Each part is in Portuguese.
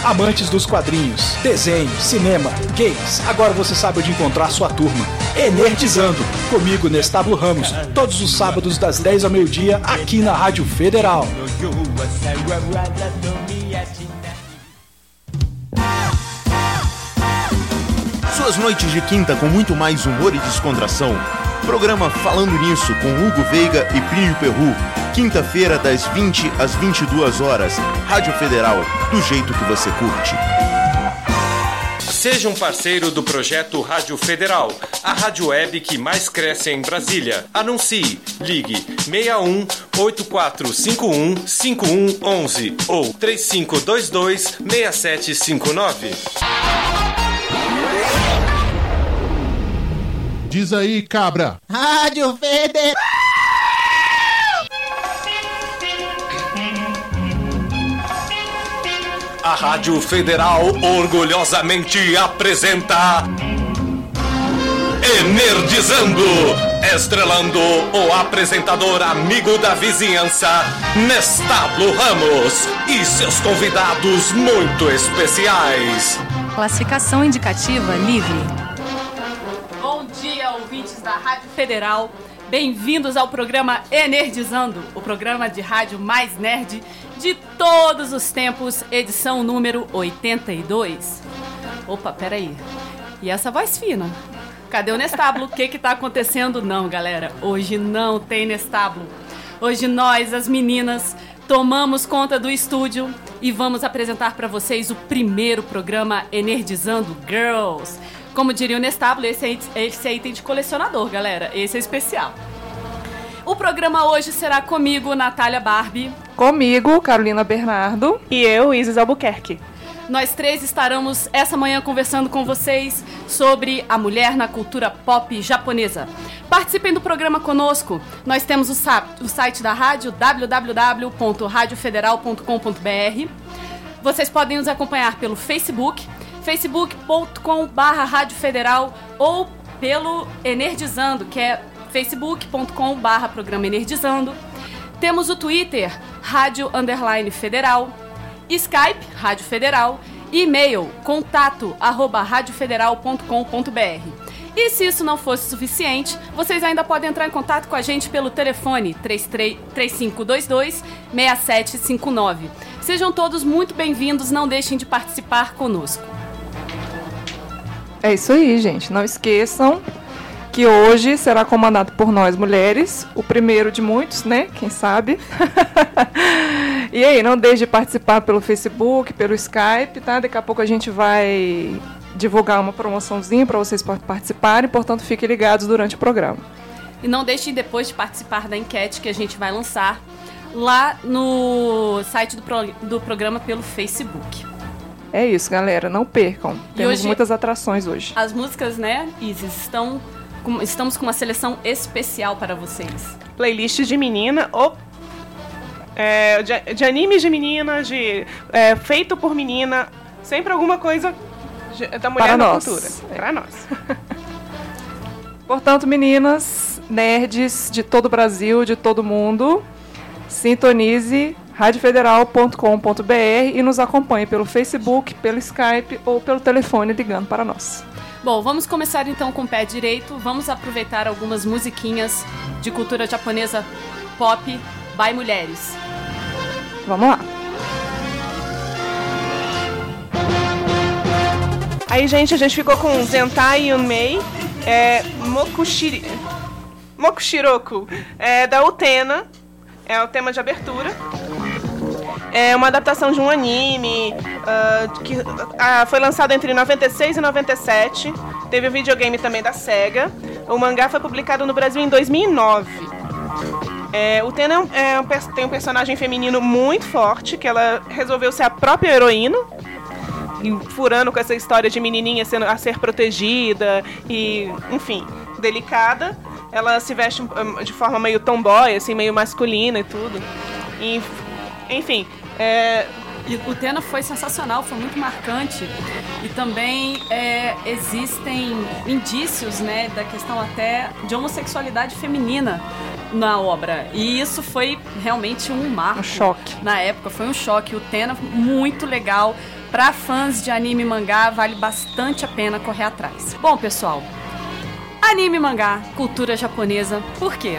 Amantes dos quadrinhos, desenho, cinema, games, agora você sabe onde encontrar sua turma. Enerdizando, comigo, Nestábulo Ramos, todos os sábados das 10 ao meio-dia, aqui na Rádio Federal. Suas noites de quinta com muito mais humor e descontração. Programa Falando Nisso com Hugo Veiga e Plínio Perru. Quinta-feira das 20 às 22 horas. Rádio Federal, do jeito que você curte. Seja um parceiro do projeto Rádio Federal, a rádio web que mais cresce em Brasília. Anuncie. Ligue 61 8451 5111 ou 3522 6759. Diz aí, cabra. Rádio Federal. A Rádio Federal orgulhosamente apresenta Enerdizando, estrelando o apresentador amigo da vizinhança, Nestábulo Ramos, e seus convidados muito especiais. Classificação indicativa livre. Bom dia, ouvintes da Rádio Federal. Bem-vindos ao programa Enerdizando, o programa de rádio mais nerd de todos os tempos, edição número 82. Opa, peraí. E essa voz fina? Cadê o Nestábulo? O que tá acontecendo? Não, galera, hoje não tem Nestábulo. Hoje nós, as meninas, tomamos conta do estúdio e vamos apresentar para vocês o primeiro programa Enerdizando Girls. Como diria o Nestábulo, esse é item de colecionador, galera. Esse é especial. O programa hoje será comigo, Natália Barbie. Comigo, Carolina Bernardo. E eu, Isis Albuquerque. Nós três estaremos essa manhã conversando com vocês sobre a mulher na cultura pop japonesa. Participem do programa conosco. Nós temos o site da rádio, www.radiofederal.com.br. Vocês podem nos acompanhar pelo Facebook, facebook.com/Rádio Federal, ou pelo Enerdizando, que é facebook.com/Programa Enerdizando. Temos o Twitter, Rádio_Federal, Skype, Rádio Federal, e-mail, contato@radiofederal.com.br. E se isso não fosse suficiente, vocês ainda podem entrar em contato com a gente pelo telefone 3522-6759. Sejam todos muito bem-vindos, não deixem de participar conosco. É isso aí, gente. Não esqueçam que hoje será comandado por nós mulheres, o primeiro de muitos, né? Quem sabe? E aí, não deixe de participar pelo Facebook, pelo Skype, tá? Daqui a pouco a gente vai divulgar uma promoçãozinha para vocês participarem, portanto, fiquem ligados durante o programa. E não deixem depois de participar da enquete que a gente vai lançar lá no site do programa pelo Facebook. É isso, galera, não percam. Temos hoje muitas atrações hoje. As músicas, né, Isis, estamos com uma seleção especial para vocês. Playlist de menina, de animes de menina, feito por menina, sempre alguma coisa da mulher para na nós. Cultura. Para nós. Portanto, meninas, nerds de todo o Brasil, de todo mundo, sintonize radiofederal.com.br e nos acompanhe pelo Facebook, pelo Skype ou pelo telefone ligando para nós. Bom, vamos começar então com o pé direito. Vamos aproveitar algumas musiquinhas de cultura japonesa pop by mulheres. Vamos lá. Aí, gente, a gente ficou com Zentai Yunmei, Mokushiroku, da Utena, é o tema de abertura. É uma adaptação de um anime que foi lançado entre 96 e 97. Teve o videogame também da Sega. O mangá foi publicado no Brasil em 2009. O Tena tem um personagem feminino muito forte, que ela resolveu ser a própria heroína, furando com essa história de menininha a ser protegida e, enfim, delicada. Ela se veste de forma meio tomboy, assim, meio masculina e tudo. E, enfim... E o Tena foi sensacional, foi muito marcante. E também existem indícios, né, da questão até de homossexualidade feminina na obra. E isso foi realmente um marco. Um choque. Na época, foi um choque. O Tena, muito legal. Para fãs de anime e mangá, vale bastante a pena correr atrás. Bom, pessoal, anime e mangá, cultura japonesa, por quê?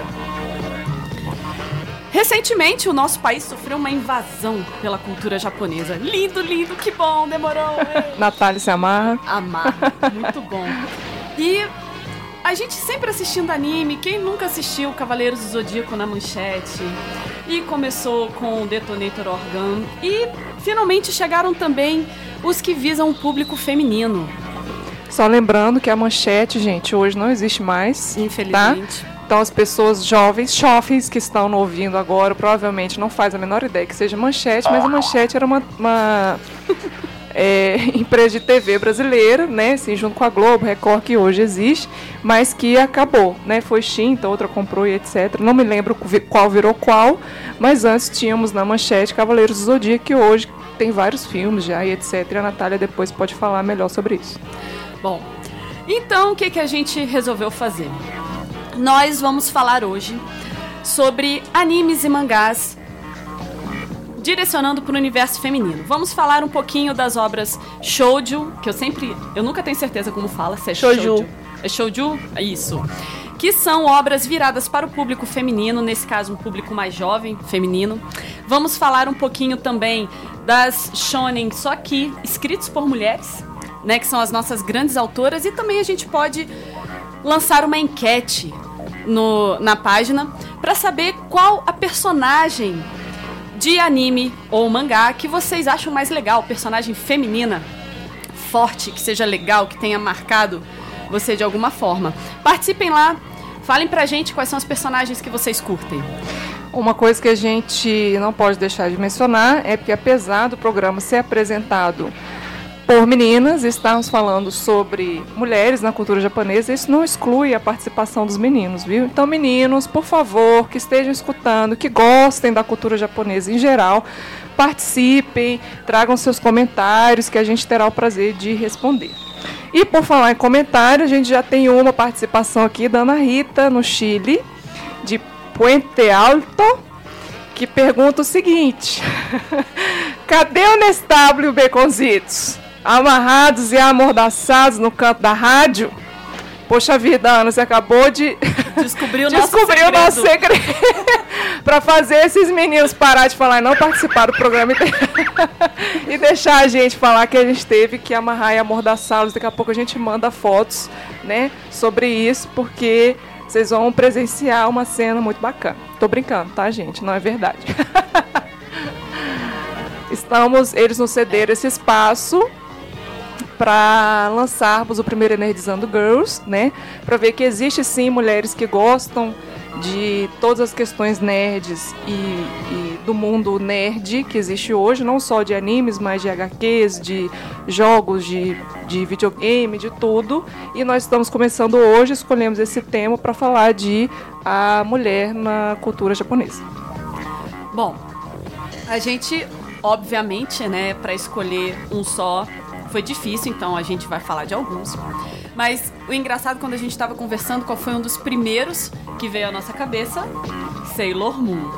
Recentemente, o nosso país sofreu uma invasão pela cultura japonesa. Lindo, lindo, que bom, demorou. Natália se amarra. Amarra, muito bom. E a gente sempre assistindo anime, quem nunca assistiu Cavaleiros do Zodíaco na Manchete? E começou com o Detonator Organ. E finalmente chegaram também os que visam o público feminino. Só lembrando que a Manchete, gente, hoje não existe mais. Infelizmente. Tá? Então as pessoas jovens que estão ouvindo agora, provavelmente não faz a menor ideia que seja Manchete, mas a Manchete era uma empresa de TV brasileira, né, assim, junto com a Globo, Record, que hoje existe, mas que acabou, né, foi extinta, outra comprou e etc. Não me lembro qual virou qual, mas antes tínhamos na Manchete Cavaleiros do Zodíaco, que hoje tem vários filmes já e etc. E a Natália depois pode falar melhor sobre isso. Bom, então o que a gente resolveu fazer? Nós vamos falar hoje sobre animes e mangás direcionando para o universo feminino. Vamos falar um pouquinho das obras shoujo, que eu nunca tenho certeza como fala, se é shoujo. É shoujo? É isso. Que são obras viradas para o público feminino, nesse caso um público mais jovem, feminino. Vamos falar um pouquinho também das shonen, só que escritos por mulheres, né, que são as nossas grandes autoras, e também a gente pode lançar uma enquete na página para saber qual a personagem de anime ou mangá que vocês acham mais legal, personagem feminina, forte, que seja legal, que tenha marcado você de alguma forma. Participem lá, falem pra gente quais são os personagens que vocês curtem. Uma coisa que a gente não pode deixar de mencionar é que, apesar do programa ser apresentado por meninas, estamos falando sobre mulheres na cultura japonesa, isso não exclui a participação dos meninos, viu? Então, meninos, por favor, que estejam escutando, que gostem da cultura japonesa em geral, participem, tragam seus comentários, que a gente terá o prazer de responder. E por falar em comentário, a gente já tem uma participação aqui da Ana Rita, no Chile, de Puente Alto, que pergunta o seguinte: cadê o Nestábulo e o Baconzitos? Amarrados e amordaçados no canto da rádio? Poxa vida, Ana, você acabou de descobrir o nosso segredo para fazer esses meninos parar de falar e não participar do programa e deixar a gente falar que a gente teve que amarrar e amordaçá-los. Daqui a pouco a gente manda fotos, né, sobre isso, porque vocês vão presenciar uma cena muito bacana. Tô brincando, tá, gente? Não é verdade. Eles nos cederam esse espaço para lançarmos o primeiro Nerdizando Girls, né? Para ver que existe sim mulheres que gostam de todas as questões nerds e do mundo nerd que existe hoje, não só de animes, mas de HQs, de jogos, de videogame, de tudo. E nós estamos começando hoje, escolhemos esse tema para falar de a mulher na cultura japonesa. Bom, a gente, obviamente, né, para escolher um só foi difícil, então a gente vai falar de alguns. Mas o engraçado, quando a gente estava conversando, qual foi um dos primeiros que veio à nossa cabeça? Sailor Moon.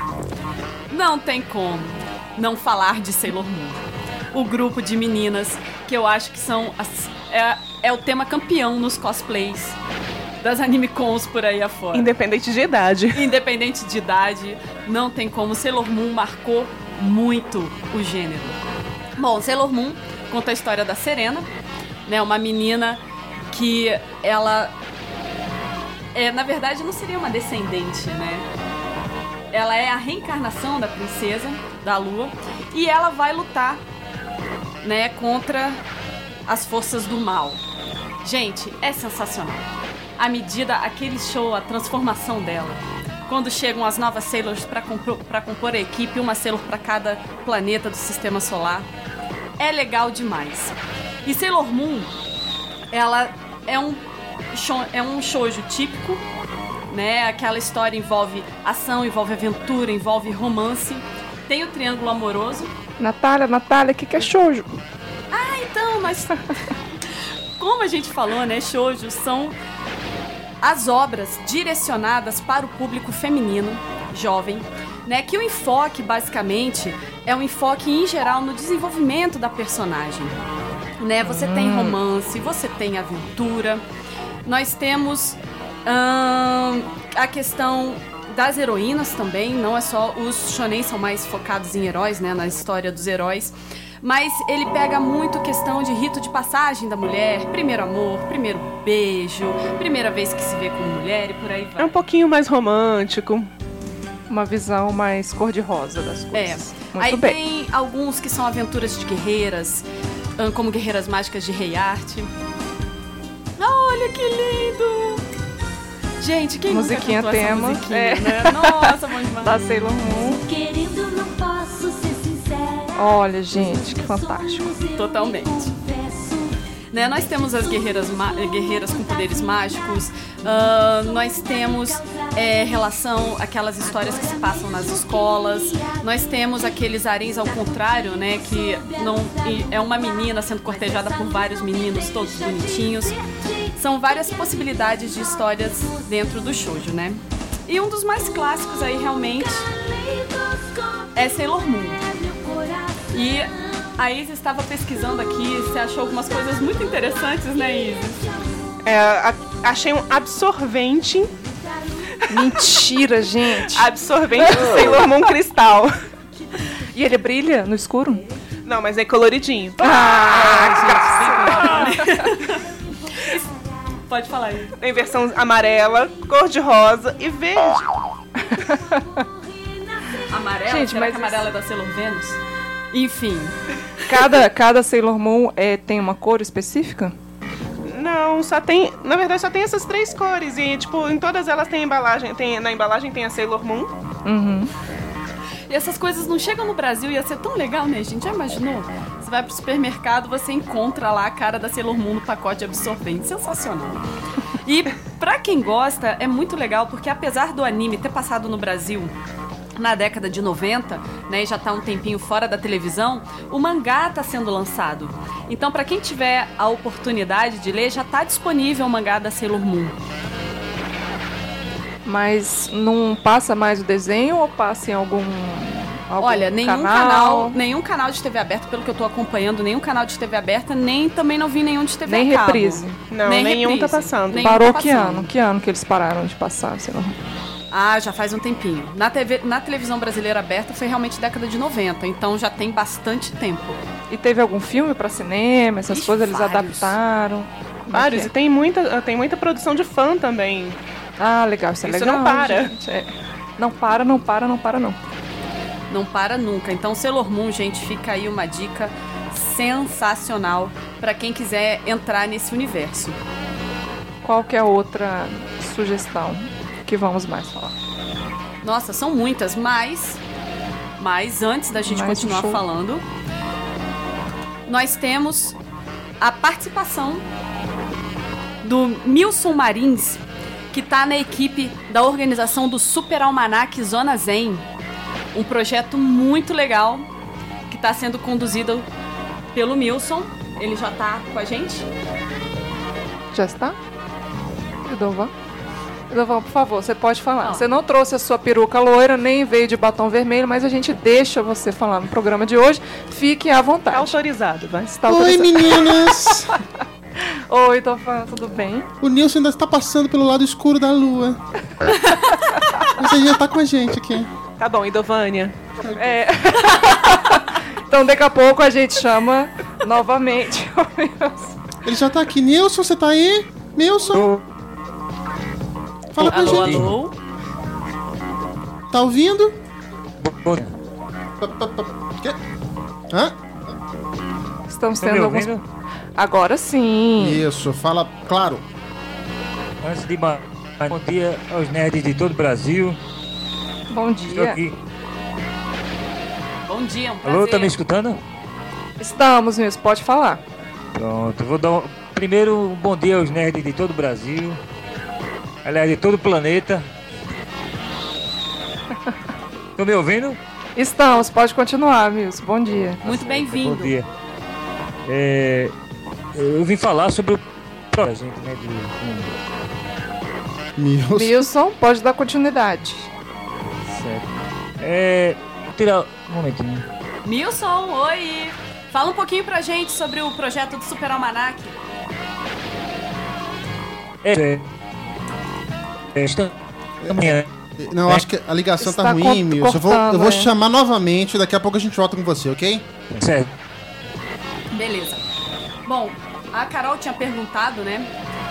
Não tem como não falar de Sailor Moon. O grupo de meninas que eu acho que são é o tema campeão nos cosplays das animecons por aí afora. Independente de idade. Independente de idade, não tem como. Sailor Moon marcou muito o gênero. Bom, Sailor Moon conta a história da Serena, né, uma menina que ela na verdade não seria uma descendente, né? Ela é a reencarnação da princesa da Lua e ela vai lutar, né, contra as forças do mal. Gente, é sensacional. À medida, aquele show, a transformação dela. Quando chegam as novas Sailors para compor a equipe, uma Sailor para cada planeta do sistema solar. É legal demais. E Sailor Moon, ela é um shoujo típico, né? Aquela história envolve ação, envolve aventura, envolve romance. Tem o triângulo amoroso. Natália, o que é shoujo? Ah, então, mas como a gente falou, né? Shoujo são as obras direcionadas para o público feminino, jovem, né? Que o enfoque, basicamente, é um enfoque em geral no desenvolvimento da personagem. Né? Você tem romance, você tem aventura. Nós temos a questão das heroínas também. Não é só os shonen são mais focados em heróis, né? Na história dos heróis. Mas ele pega muito questão de rito de passagem da mulher, primeiro amor, primeiro beijo, primeira vez que se vê como mulher e por aí vai. É um pouquinho mais romântico. Uma visão mais cor-de-rosa das coisas. Muito aí bem. Tem alguns que são aventuras de guerreiras, como Guerreiras Mágicas de Rei Art. Olha que lindo! Gente, quem musiquinha nunca cantou tema, essa musiquinha, né? Nossa, bom demais. Da Sailor Moon. Querendo, não posso ser sincera. Olha, gente, que fantástico. Totalmente. Né, nós temos as guerreiras com poderes mágicos, nós temos aquelas histórias que se passam nas escolas, nós temos aqueles haréns ao contrário, né, que é uma menina sendo cortejada por vários meninos, todos bonitinhos. São várias possibilidades de histórias dentro do shoujo, né? E um dos mais clássicos aí realmente é Sailor Moon. E a Isis estava pesquisando aqui, você achou algumas coisas muito interessantes, né, Isis? Achei um absorvente. Mentira, gente. Absorvente do Sailor Moon cristal. E ele brilha no escuro? Não, mas é coloridinho. Pode falar aí. Tem versão amarela, cor-de-rosa e verde. Amarela? Gente, Será mas que amarela é da Sailor Venus? Enfim. Cada Sailor Moon tem uma cor específica? Não, só tem... Na verdade, só tem essas 3 cores. E, tipo, em todas elas tem embalagem. Na embalagem tem a Sailor Moon. Uhum. E essas coisas não chegam no Brasil, ia ser tão legal, né, gente? Já imaginou? Você vai pro supermercado, você encontra lá a cara da Sailor Moon no pacote absorvente. Sensacional. E pra quem gosta, é muito legal, porque apesar do anime ter passado no Brasil na década de 90, né, e já tá um tempinho fora da televisão, o mangá tá sendo lançado. Então, pra quem tiver a oportunidade de ler, já tá disponível o mangá da Sailor Moon. Mas não passa mais o desenho ou passa em algum Olha, nenhum canal de TV aberta, pelo que eu tô acompanhando, nenhum canal de TV aberta, também não vi nenhum de TV nem a cabo. reprise. Não, nenhum tá passando. Parou que ano? Que ano que eles pararam de passar, sei lá. Ah, já faz um tempinho. Na televisão brasileira aberta foi realmente década de 90, então já tem bastante tempo. E teve algum filme pra cinema, essas Ixi, coisas eles vários. adaptaram? Vários, e tem muita produção de fã também. Ah, legal, isso é legal. Isso não para. Gente. Não para. Não para nunca. Então, Sailor Moon, gente, fica aí uma dica sensacional pra quem quiser entrar nesse universo. Qual que é a outra sugestão que vamos mais falar? Nossa, são muitas, mas antes da gente Mais um continuar show. falando, nós temos a participação do Milson Marins, que está na equipe da organização do Super Almanac Zona Zen, um projeto muito legal que está sendo conduzido pelo Milson. Ele já está com a gente? Já está? Edovan, por favor, você pode falar. Não. Você não trouxe a sua peruca loira, nem veio de batom vermelho, mas a gente deixa você falar no programa de hoje. Fique à vontade. Tá autorizado, vai. Está Oi, autorizado. meninas! Oi, Edovan, tudo bem? O Nilson ainda está passando pelo lado escuro da lua. Você já tá com a gente aqui. Tá bom, Idovânia. Então, daqui a pouco a gente chama novamente o Milson. Ele já tá aqui. Nilson, você tá aí? Nilson? Fala com a Alô, gente. alô? Tá ouvindo? Quê? Hã? Estamos Estão me tendo alguns... ouvindo? Agora sim. Isso, fala claro. Antes de mais, bom dia aos nerds de todo o Brasil. Bom Estou dia. aqui. Bom dia, um prazer. Alô, tá me escutando? Estamos, Milson, pode falar. Pronto, vou dar primeiro um bom dia aos nerds de todo o Brasil. Aliás, de todo o planeta. Estão me ouvindo? Estamos, pode continuar, Milson. Bom dia. Muito bem-vindo. Bom dia. Eu vim falar sobre o projeto, né, Nilson. Milson, pode dar continuidade. certo. Vou tirar um momentinho. Milson, oi! Fala um pouquinho pra gente sobre o projeto do Super Almanac. Não, acho que a ligação Está tá ruim, Milson. Eu vou cortando, chamar novamente, daqui a pouco a gente volta com você, ok? Certo. Beleza. Bom, a Carol tinha perguntado, né?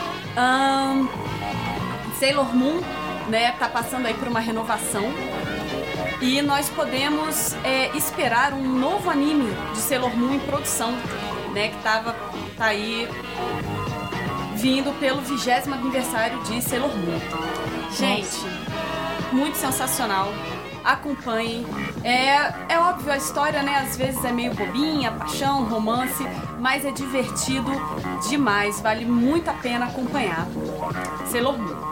Sailor Moon, né, tá passando aí por uma renovação. E nós podemos esperar um novo anime de Sailor Moon em produção, né? Que tá aí vindo pelo 20º aniversário de Sailor Moon. Gente, muito sensacional. Acompanhem. É óbvio, a história, né, às vezes é meio bobinha, paixão, romance, mas é divertido demais. Vale muito a pena acompanhar Sailor Moon.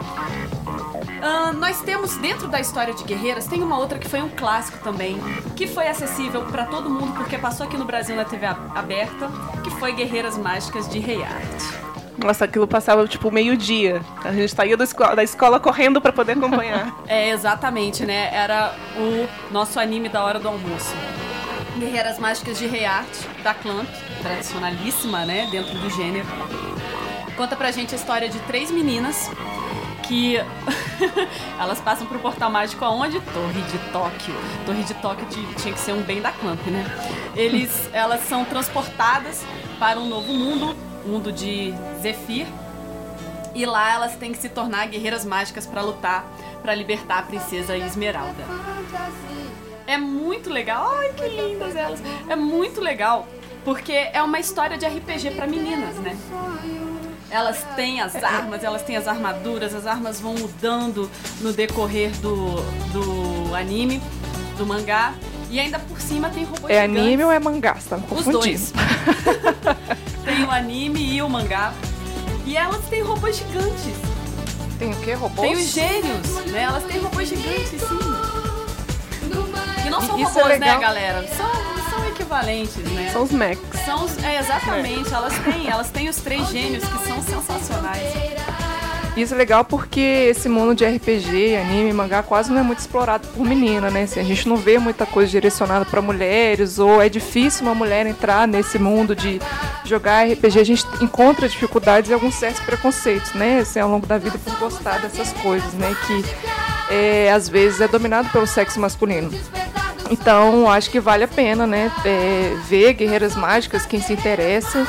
Nós temos, dentro da história de Guerreiras, tem uma outra que foi um clássico também, que foi acessível pra todo mundo, porque passou aqui no Brasil na TV aberta, que foi Guerreiras Mágicas de Rei Arte. Nossa, aquilo passava tipo meio-dia. A gente saía da escola correndo pra poder acompanhar. Exatamente, né? Era o nosso anime da hora do almoço. Guerreiras Mágicas de Rei Arte, da Clamp, tradicionalíssima, né? Dentro do gênero. Conta pra gente a história de 3 meninas que elas passam pro portal mágico aonde? Torre de Tóquio. Torre de Tóquio tinha que ser um bem da Clamp, né? Elas são transportadas para um novo mundo de Zephyr, e lá elas têm que se tornar guerreiras mágicas para lutar, para libertar a princesa Esmeralda. É muito legal. Ai, que lindas elas. É muito legal, porque é uma história de RPG para meninas, né? Elas têm as armas, elas têm as armaduras, as armas vão mudando no decorrer do anime, do mangá. E ainda por cima tem robôs gigantes. É anime ou é mangá? Você tá me confundindo. Os dois. Tem o anime e o mangá. E elas têm robôs gigantes. Tem o quê? Robôs? Tem os gênios, né? Elas têm robôs gigantes, sim. E não são Isso robôs, é legal. né, galera? São equivalentes, né? São os mechs. Exatamente. Elas têm os 3 gênios que são sensacionais. Isso é legal porque esse mundo de RPG, anime, mangá quase não é muito explorado por menina, né? Assim, a gente não vê muita coisa direcionada para mulheres, ou é difícil uma mulher entrar nesse mundo de jogar RPG. A gente encontra dificuldades e alguns certos preconceitos, né? Assim, ao longo da vida por gostar dessas coisas, né? Que às vezes é dominado pelo sexo masculino. Então, acho que vale a pena, né? Ver Guerreiras Mágicas, quem se interessa.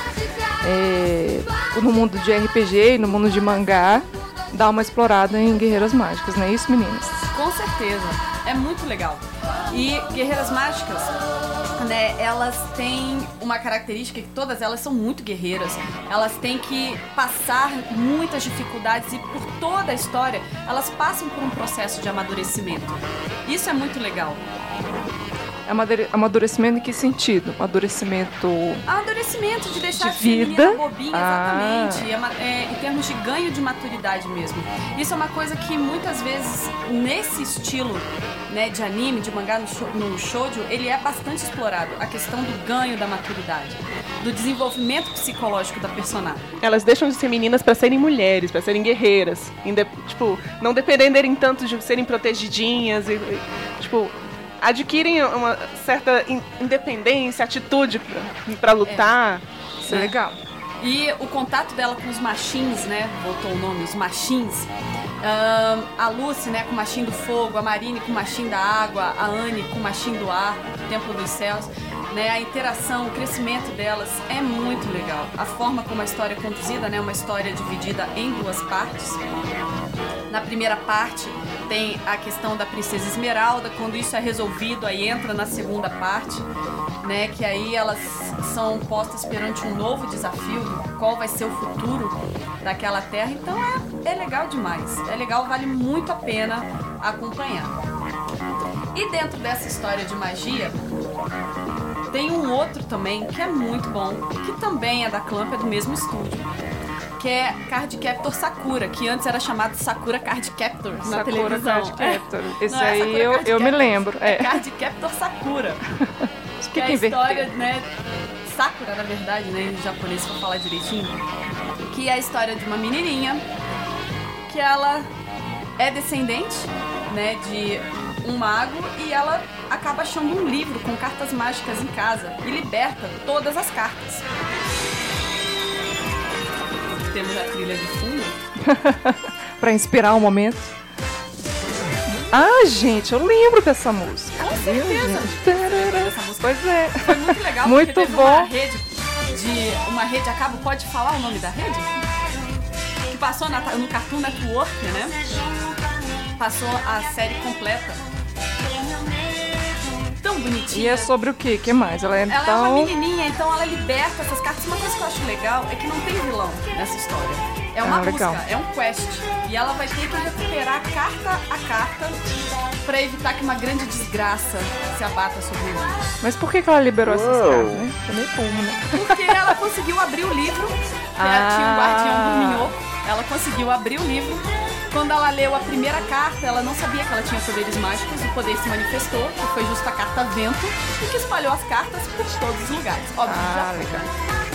No mundo de RPG e no mundo de mangá, dar uma explorada em Guerreiras Mágicas, não é isso, meninas? Com certeza, é muito legal. E Guerreiras Mágicas, né, elas têm uma característica que todas elas são muito guerreiras. Elas têm que passar muitas dificuldades e por toda a história elas passam por um processo de amadurecimento. Isso é muito legal. Amadurecimento em que sentido? Amadurecimento de deixar de de ser vida? menina bobinha, exatamente. Em termos de ganho de maturidade mesmo. Isso é uma coisa que muitas vezes, nesse estilo, né, de anime, de mangá, no shoujo, ele é bastante explorado. A questão do ganho da maturidade, do desenvolvimento psicológico da personagem. Elas deixam de ser meninas pra serem mulheres, pra serem guerreiras. Não dependerem tanto de serem protegidinhas e adquirem uma certa independência, atitude pra lutar. Isso é legal. E o contato dela com os machins, né? Voltou o nome, os machins. A Lucy, né, com o machin do fogo, a Marine com o machin da água, a Anne com o machin do ar, do Templo dos Céus. Né, a interação, o crescimento delas é muito legal. A forma como a história é conduzida, né, uma história dividida em 2 partes. Na primeira parte tem a questão da Princesa Esmeralda. Quando isso é resolvido, aí entra na segunda parte, né, que aí elas são postas perante um novo desafio, qual vai ser o futuro daquela terra. Então é legal demais. É legal, vale muito a pena acompanhar. E dentro dessa história de magia, tem um outro também que é muito bom, que também é da Clamp, é do mesmo estúdio, que é Cardcaptor Sakura, que antes era chamado Sakura Cardcaptor na Sakura televisão. Cardcaptor. Esse Não, aí eu me lembro. É Cardcaptor Sakura. Que é a história, né? Sakura, na verdade, né? Em japonês, se eu falar direitinho. Que é a história de uma menininha que ela é descendente, né, de um mago e ela acaba achando um livro com cartas mágicas em casa e liberta todas as cartas. Temos a trilha de fundo. Pra inspirar o momento. Ah, gente, eu lembro dessa música. Com certeza. Essa música. Pois é. Foi muito legal. Muito porque teve bom. Uma rede a cabo, pode falar o nome da rede? Que passou no Cartoon Network, né? Passou a série completa. Tão bonitinha. E é sobre o quê? O que mais? Ela é Ela é uma menininha, então ela liberta essas cartas. Uma coisa que eu acho legal é que não tem vilão nessa história. É uma busca, legal. é um quest. E ela vai ter que recuperar carta a carta pra evitar que uma grande desgraça se abata sobre o mundo. Mas por que ela liberou essas cartas, né? É meio como, né? Porque ela conseguiu abrir o livro. Tinha um guardião do minhoco. Ela conseguiu abrir o livro. Quando ela leu a primeira carta, ela não sabia que ela tinha poderes mágicos. O poder se manifestou, que foi justo a carta Vento, e que espalhou as cartas por todos os lugares. Óbvio, já foi. Legal.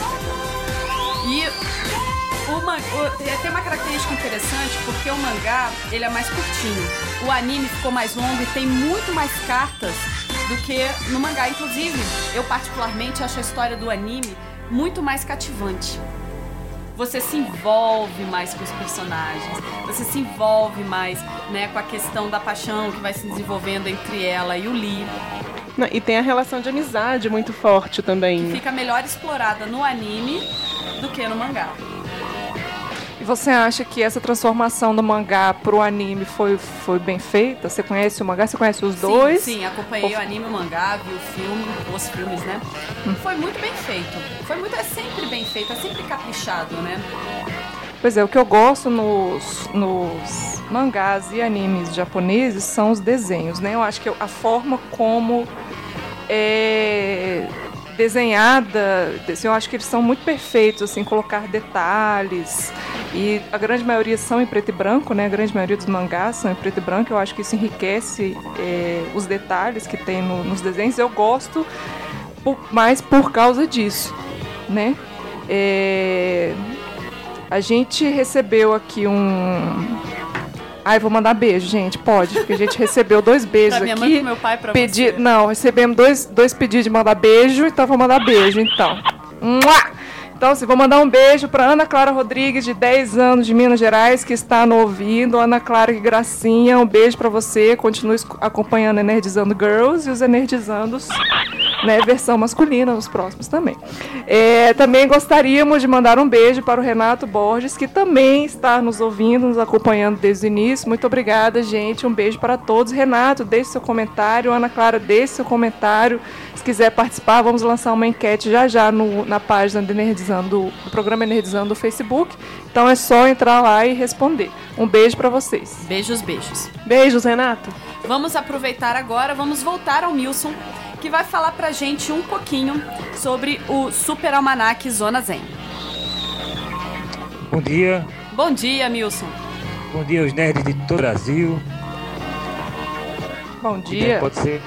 E tem uma característica interessante, porque o mangá, ele é mais curtinho. O anime ficou mais longo e tem muito mais cartas do que no mangá. Inclusive, eu particularmente acho a história do anime muito mais cativante. Você se envolve mais com os personagens, você se envolve mais, né, com a questão da paixão que vai se desenvolvendo entre ela e o Lee. Não, e tem a relação de amizade muito forte também. Que fica melhor explorada no anime do que no mangá. E você acha que essa transformação do mangá pro anime foi bem feita? Você conhece o mangá? Você conhece os dois? Sim, acompanhei o anime e o mangá, vi o filme, os filmes, né? Foi muito bem feito. É sempre bem feito, é sempre caprichado, né? Pois é, o que eu gosto nos mangás e animes japoneses são os desenhos, né? Eu acho que a forma como é desenhada, assim, eu acho que eles são muito perfeitos, assim, colocar detalhes, e a grande maioria são em preto e branco, né? A grande maioria dos mangás são em preto e branco. Eu acho que isso enriquece os detalhes que tem nos desenhos. Eu gosto mais por causa disso, né? A gente recebeu aqui vou mandar beijo, gente, pode, porque a gente recebeu 2 beijos pra minha aqui. Mãe, pro meu pai, pra você. Não, recebemos dois pedidos de mandar beijo, então vou mandar beijo, então. Então, assim, vou mandar um beijo para Ana Clara Rodrigues, de 10 anos, de Minas Gerais, que está no ouvindo. Ana Clara, que gracinha, um beijo para você. Continue acompanhando Enerdizando Girls e os Enerdizandos, né, versão masculina, nos próximos também. Também gostaríamos de mandar um beijo para o Renato Borges, que também está nos ouvindo, nos acompanhando desde o início. Muito obrigada, gente. Um beijo para todos. Renato, deixe seu comentário. Ana Clara, deixe seu comentário. Se quiser participar, vamos lançar uma enquete já na página do programa Enerdizando do Facebook. Então é só entrar lá e responder. Um beijo para vocês. Beijos. Beijos, Renato. Vamos aproveitar agora, vamos voltar ao Milson, que vai falar pra gente um pouquinho sobre o Super Almanac Zona Zen. Bom dia. Bom dia, Milson. Bom dia aos nerds de todo o Brasil. Bom dia. Pode ser.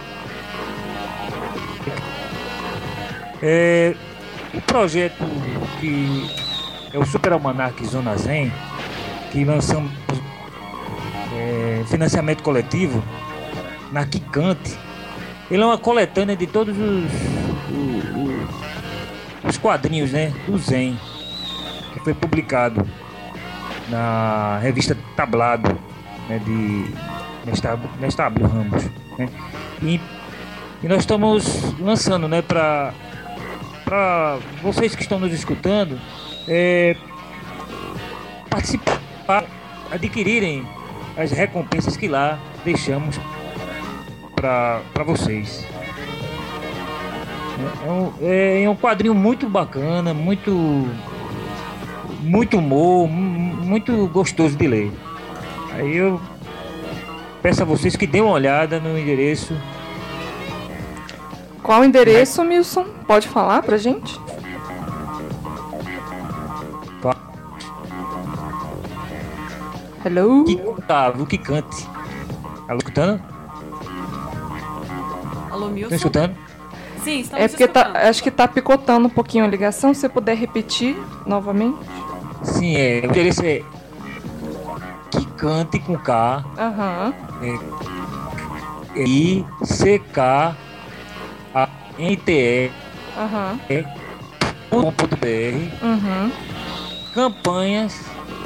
O projeto que é o Super Almanac Zona Zen, que lançamos financiamento coletivo na Kikante. Ele é uma coletânea de todos os quadrinhos, né, do Zen, que foi publicado na revista Tablado, né, de Nestábulo Ramos, né? E nós estamos lançando, né, para vocês que estão nos escutando, participar, adquirirem as recompensas que lá deixamos para vocês. É um quadrinho muito bacana, muito humor, muito gostoso de ler. Aí eu peço a vocês que dêem uma olhada no endereço. Qual o endereço, Milson? Pode falar pra gente? Hello? Otávio, que cante. Alô, escutando? Alô, Milson? Tá escutando? Sim, estamos porque escutando. acho que tá picotando um pouquinho a ligação. Se você puder repetir novamente. Sim, o endereço é Cante com K. Aham. ICKANTE. Aham. .br. Uhum. Campanhas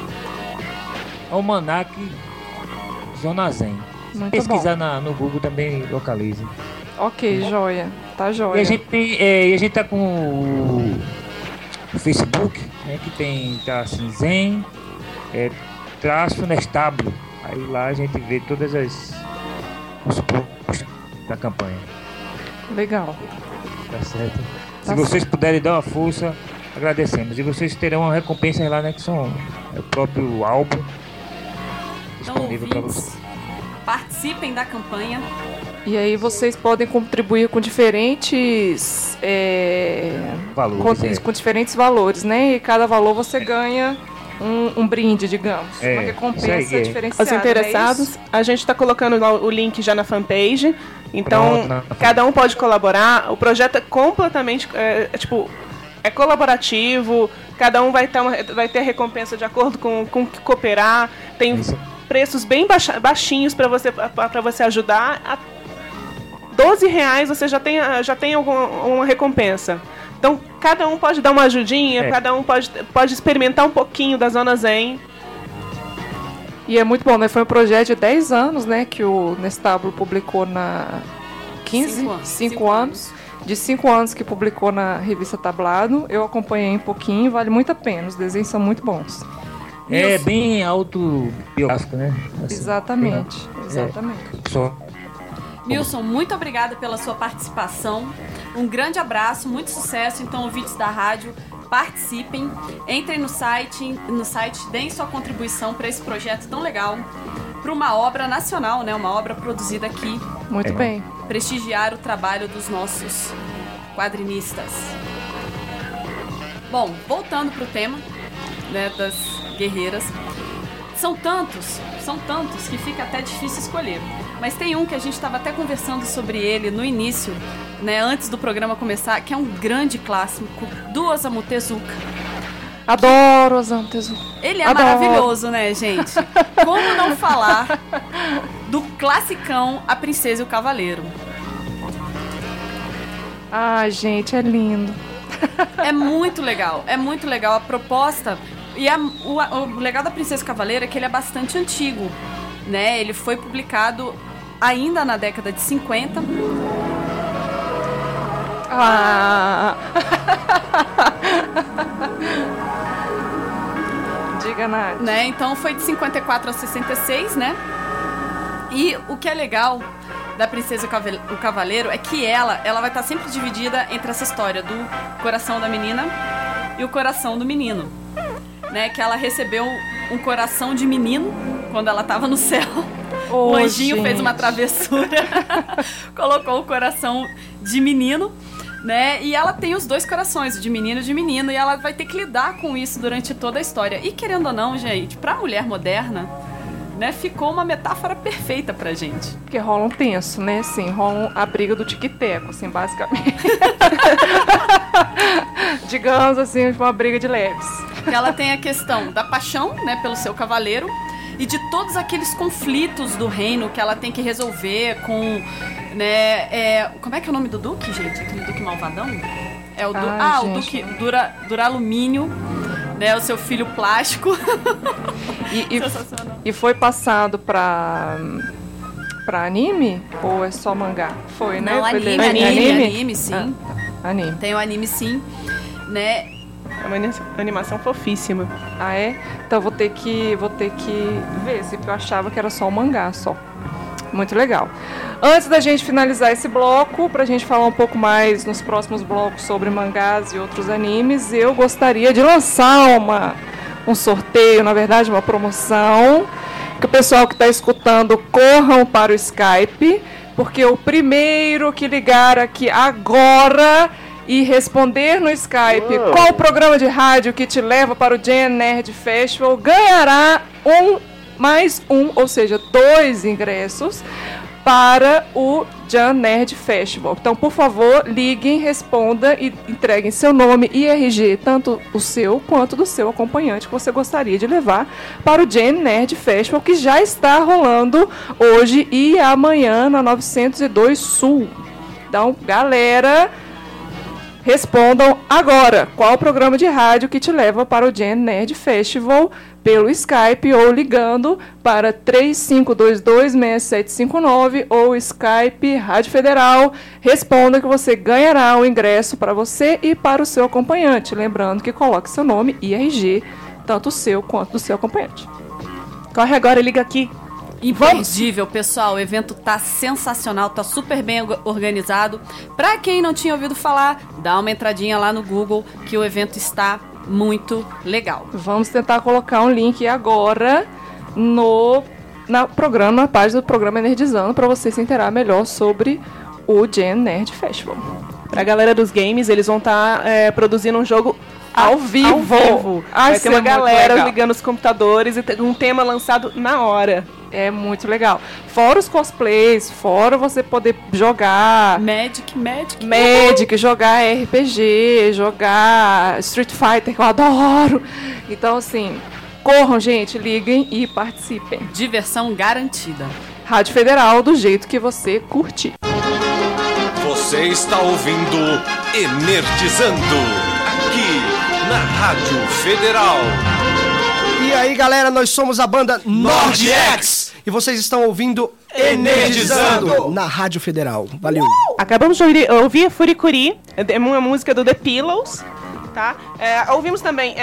Almanac Zona Zen. Muito Pesquisar no Google também localiza. Ok, joia. Tá joia. E a gente tem, a gente tá com o Facebook, né, que tá assim, Zen, traço Nestábulo. Aí lá a gente vê todas os posts da campanha. Legal. Tá certo? Tá Se vocês puderem dar uma força, agradecemos. E vocês terão uma recompensa lá, né, que são o próprio álbum disponível para vocês. Participem da campanha. E aí vocês podem contribuir com diferentes valores, com diferentes valores, né? E cada valor você ganha um brinde, digamos. Uma recompensa diferenciada. Os interessados, a gente está colocando lá o link já na fanpage. Então, cada um pode colaborar. O projeto é completamente colaborativo. Cada um vai ter a recompensa de acordo com o que cooperar. Tem preços bem baixinhos para você ajudar. A R$12 você já tem uma recompensa. Então, cada um pode dar uma ajudinha, cada um pode experimentar um pouquinho da Zona Zen. E é muito bom, né? Foi um projeto de 10 anos, né? Que o Nestábulo publicou na... 5 anos. De 5 anos que publicou na revista Tablado. Eu acompanhei um pouquinho, vale muito a pena. Os desenhos são muito bons. É bem autobiográfico, né? Assim, exatamente. Só. Milson, muito obrigada pela sua participação. Um grande abraço, muito sucesso. Então, ouvintes da rádio, participem. Entrem no site, deem sua contribuição para esse projeto tão legal. Para uma obra nacional, né? Uma obra produzida aqui. Muito bem. Prestigiar o trabalho dos nossos quadrinistas. Bom, voltando para o tema, né, das guerreiras. São tantos que fica até difícil escolher. Mas tem um que a gente estava até conversando sobre ele no início, né, antes do programa começar, que é um grande clássico, do Osamu Tezuka. Adoro Osamu Tezuka. Ele é maravilhoso, né, gente? Como não falar do classicão A Princesa e o Cavaleiro? Ah, gente, é lindo. É muito legal a proposta. E o legal da Princesa e o Cavaleiro é que ele é bastante antigo, né? Ele foi publicado ainda na década de 50. Diga, Nath. Né? Então foi de 54 a 66, né? E o que é legal da Princesa e o Cavaleiro é que ela vai estar sempre dividida entre essa história do coração da menina e o coração do menino, né? Que ela recebeu um coração de menino quando ela estava no céu. O anjinho fez uma travessura, colocou o coração de menino, né? E ela tem os dois corações, de menino e de menino, e ela vai ter que lidar com isso durante toda a história. E querendo ou não, gente, pra mulher moderna, né, ficou uma metáfora perfeita pra gente. Porque rola um tenso, né? Assim, rola a briga do tic-teco, assim, basicamente. Digamos assim, uma briga de leves. Ela tem a questão da paixão, né, pelo seu cavaleiro, e de todos aqueles conflitos do reino que ela tem que resolver com, né, como é que é o nome do duque, gente? Aquele duque malvadão? É o o duque Duralumínio, né, o seu filho plástico. E foi passado pra anime? Ou é só mangá? Foi, né? Não, anime, sim. Anime. Tem o anime, sim, né? É uma animação fofíssima. Ah, é? Então vou ter que ver, porque eu achava que era só um mangá, só. Muito legal. Antes da gente finalizar esse bloco, pra gente falar um pouco mais nos próximos blocos sobre mangás e outros animes, eu gostaria de lançar um sorteio, na verdade, uma promoção, que o pessoal que está escutando corram para o Skype, porque o primeiro que ligar aqui agora e responder no Skype qual o programa de rádio que te leva para o Gen Nerd Festival ganhará mais um, ou seja, 2 ingressos para o Jam Nerd Festival. Então, por favor, liguem, responda e entreguem seu nome e RG, tanto o seu quanto do seu acompanhante que você gostaria de levar para o Jam Nerd Festival, que já está rolando hoje e amanhã na 902 Sul. Então, galera, respondam agora. Qual o programa de rádio que te leva para o Jam Nerd Festival pelo Skype ou ligando para 3522-6759 ou Skype Rádio Federal. Responda que você ganhará o ingresso para você e para o seu acompanhante. Lembrando que coloque seu nome e RG, tanto o seu quanto do seu acompanhante. Corre agora e liga aqui. Imperdível, pessoal. O evento tá sensacional, tá super bem organizado. Pra quem não tinha ouvido falar, dá uma entradinha lá no Google que o evento está muito legal. Vamos tentar colocar um link agora na página do programa Nerdizando, para você se inteirar melhor sobre o Jam Nerd Festival. Pra galera dos games, eles vão estar produzindo um jogo ao vivo. Vai ter uma galera ligando os computadores e um tema lançado na hora. É muito legal. Fora os cosplays, fora você poder jogar Magic, jogar RPG, jogar Street Fighter, que eu adoro. Então, assim, corram, gente, liguem e participem. Diversão garantida. Rádio Federal, do jeito que você curte. Você está ouvindo Enerdizando, aqui na Rádio Federal. E aí, galera, nós somos a banda Nordx e vocês estão ouvindo Enerdizando na Rádio Federal. Valeu. Acabamos de ouvir Furikuri, é uma música do The Pillows, tá? Ouvimos também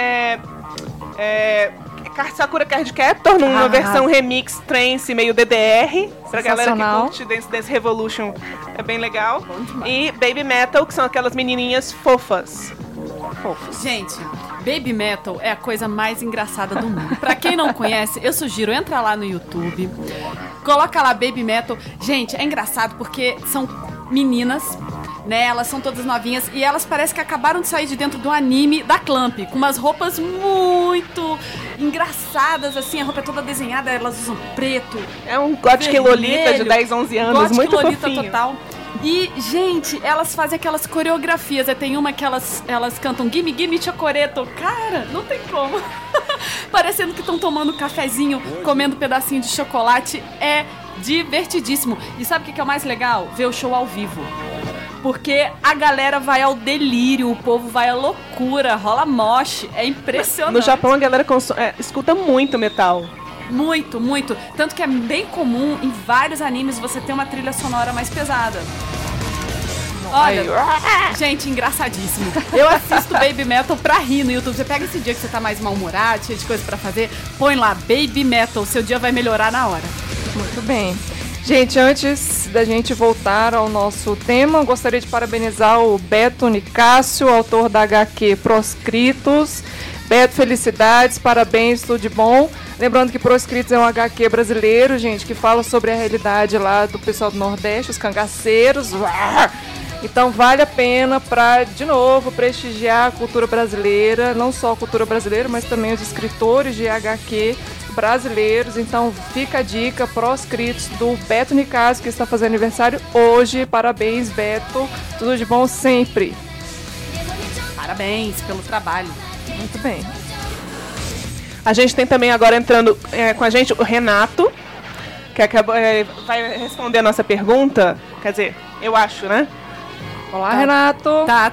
Sakura Card Captor, numa versão remix trance meio DDR, pra galera que curte Dance Revolution, é bem legal. E Baby Metal, que são aquelas menininhas fofas. Gente, Baby Metal é a coisa mais engraçada do mundo. Pra quem não conhece, eu sugiro, entra lá no YouTube, coloca lá Baby Metal. Gente, é engraçado porque são meninas, né? Elas são todas novinhas e elas parecem que acabaram de sair de dentro do anime da Clamp, com umas roupas muito engraçadas, assim, a roupa é toda desenhada, elas usam preto. É um Gothic Lolita de 10, 11 anos, Gothic muito Lolita fofinho. Total. E, gente, elas fazem aquelas coreografias. Tem uma que elas cantam Gimme Gimme Chocoreto. Cara, não tem como. Parecendo que estão tomando um cafezinho, comendo um pedacinho de chocolate. É divertidíssimo. E sabe o que é o mais legal? Ver o show ao vivo. Porque a galera vai ao delírio, o povo vai à loucura, rola mosh. É impressionante. No Japão a galera escuta muito metal. Muito, muito. Tanto que é bem comum em vários animes você ter uma trilha sonora mais pesada. Olha, gente, engraçadíssimo. Eu assisto Baby Metal pra rir no YouTube. Você pega esse dia que você tá mais mal-humorado, cheio de coisa pra fazer, põe lá Baby Metal, seu dia vai melhorar na hora. Muito bem. Gente, antes da gente voltar ao nosso tema, eu gostaria de parabenizar o Beto Nicásio, autor da HQ Proscritos. Beto, felicidades, parabéns, tudo de bom. Lembrando que Proscritos é um HQ brasileiro, gente, que fala sobre a realidade lá do pessoal do Nordeste, os cangaceiros. Então vale a pena para, de novo, prestigiar a cultura brasileira, não só a cultura brasileira, mas também os escritores de HQ brasileiros. Então fica a dica, Proscritos, do Beto Nicásio, que está fazendo aniversário hoje. Parabéns, Beto, tudo de bom sempre. Parabéns pelo trabalho. Muito bem. A gente tem também agora entrando com a gente o Renato, que acabou, vai responder a nossa pergunta. Quer dizer, eu acho, né? Olá, Renato.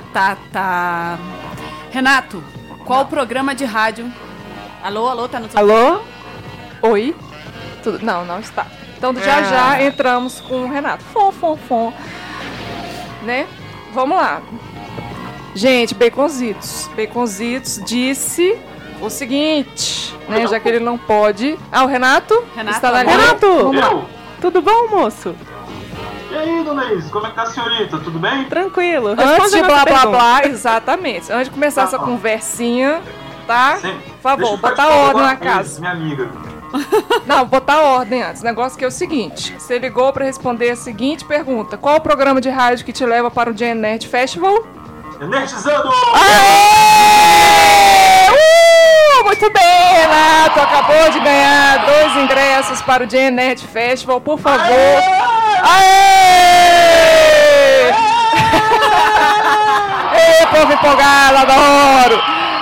Tá. Renato, qual o programa de rádio? Alô, tá no seu... Alô? Oi? Tudo... Não está. Então já entramos com o Renato. Fom. Né? Vamos lá. Gente, Baconzitos disse o seguinte, né? Já que ele não pode... o Renato? Está na linha. Renato! Vamos lá. Tudo bom, moço? E aí, dona Isa, como é que tá a senhorita? Tudo bem? Tranquilo. Antes de blá, exatamente. Antes de começar essa conversinha, tá? Sim. Por favor, botar ordem na casa. Minha amiga. Não, botar ordem antes. O negócio que é o seguinte. Você ligou pra responder a seguinte pergunta. Qual o programa de rádio que te leva para o Jam Nerd Festival? Enerdizando! Muito bem, Renato. Acabou de ganhar 2 ingressos para o Jam Nerd Festival. Por favor, Aê! Ei, povo empolgado, adoro!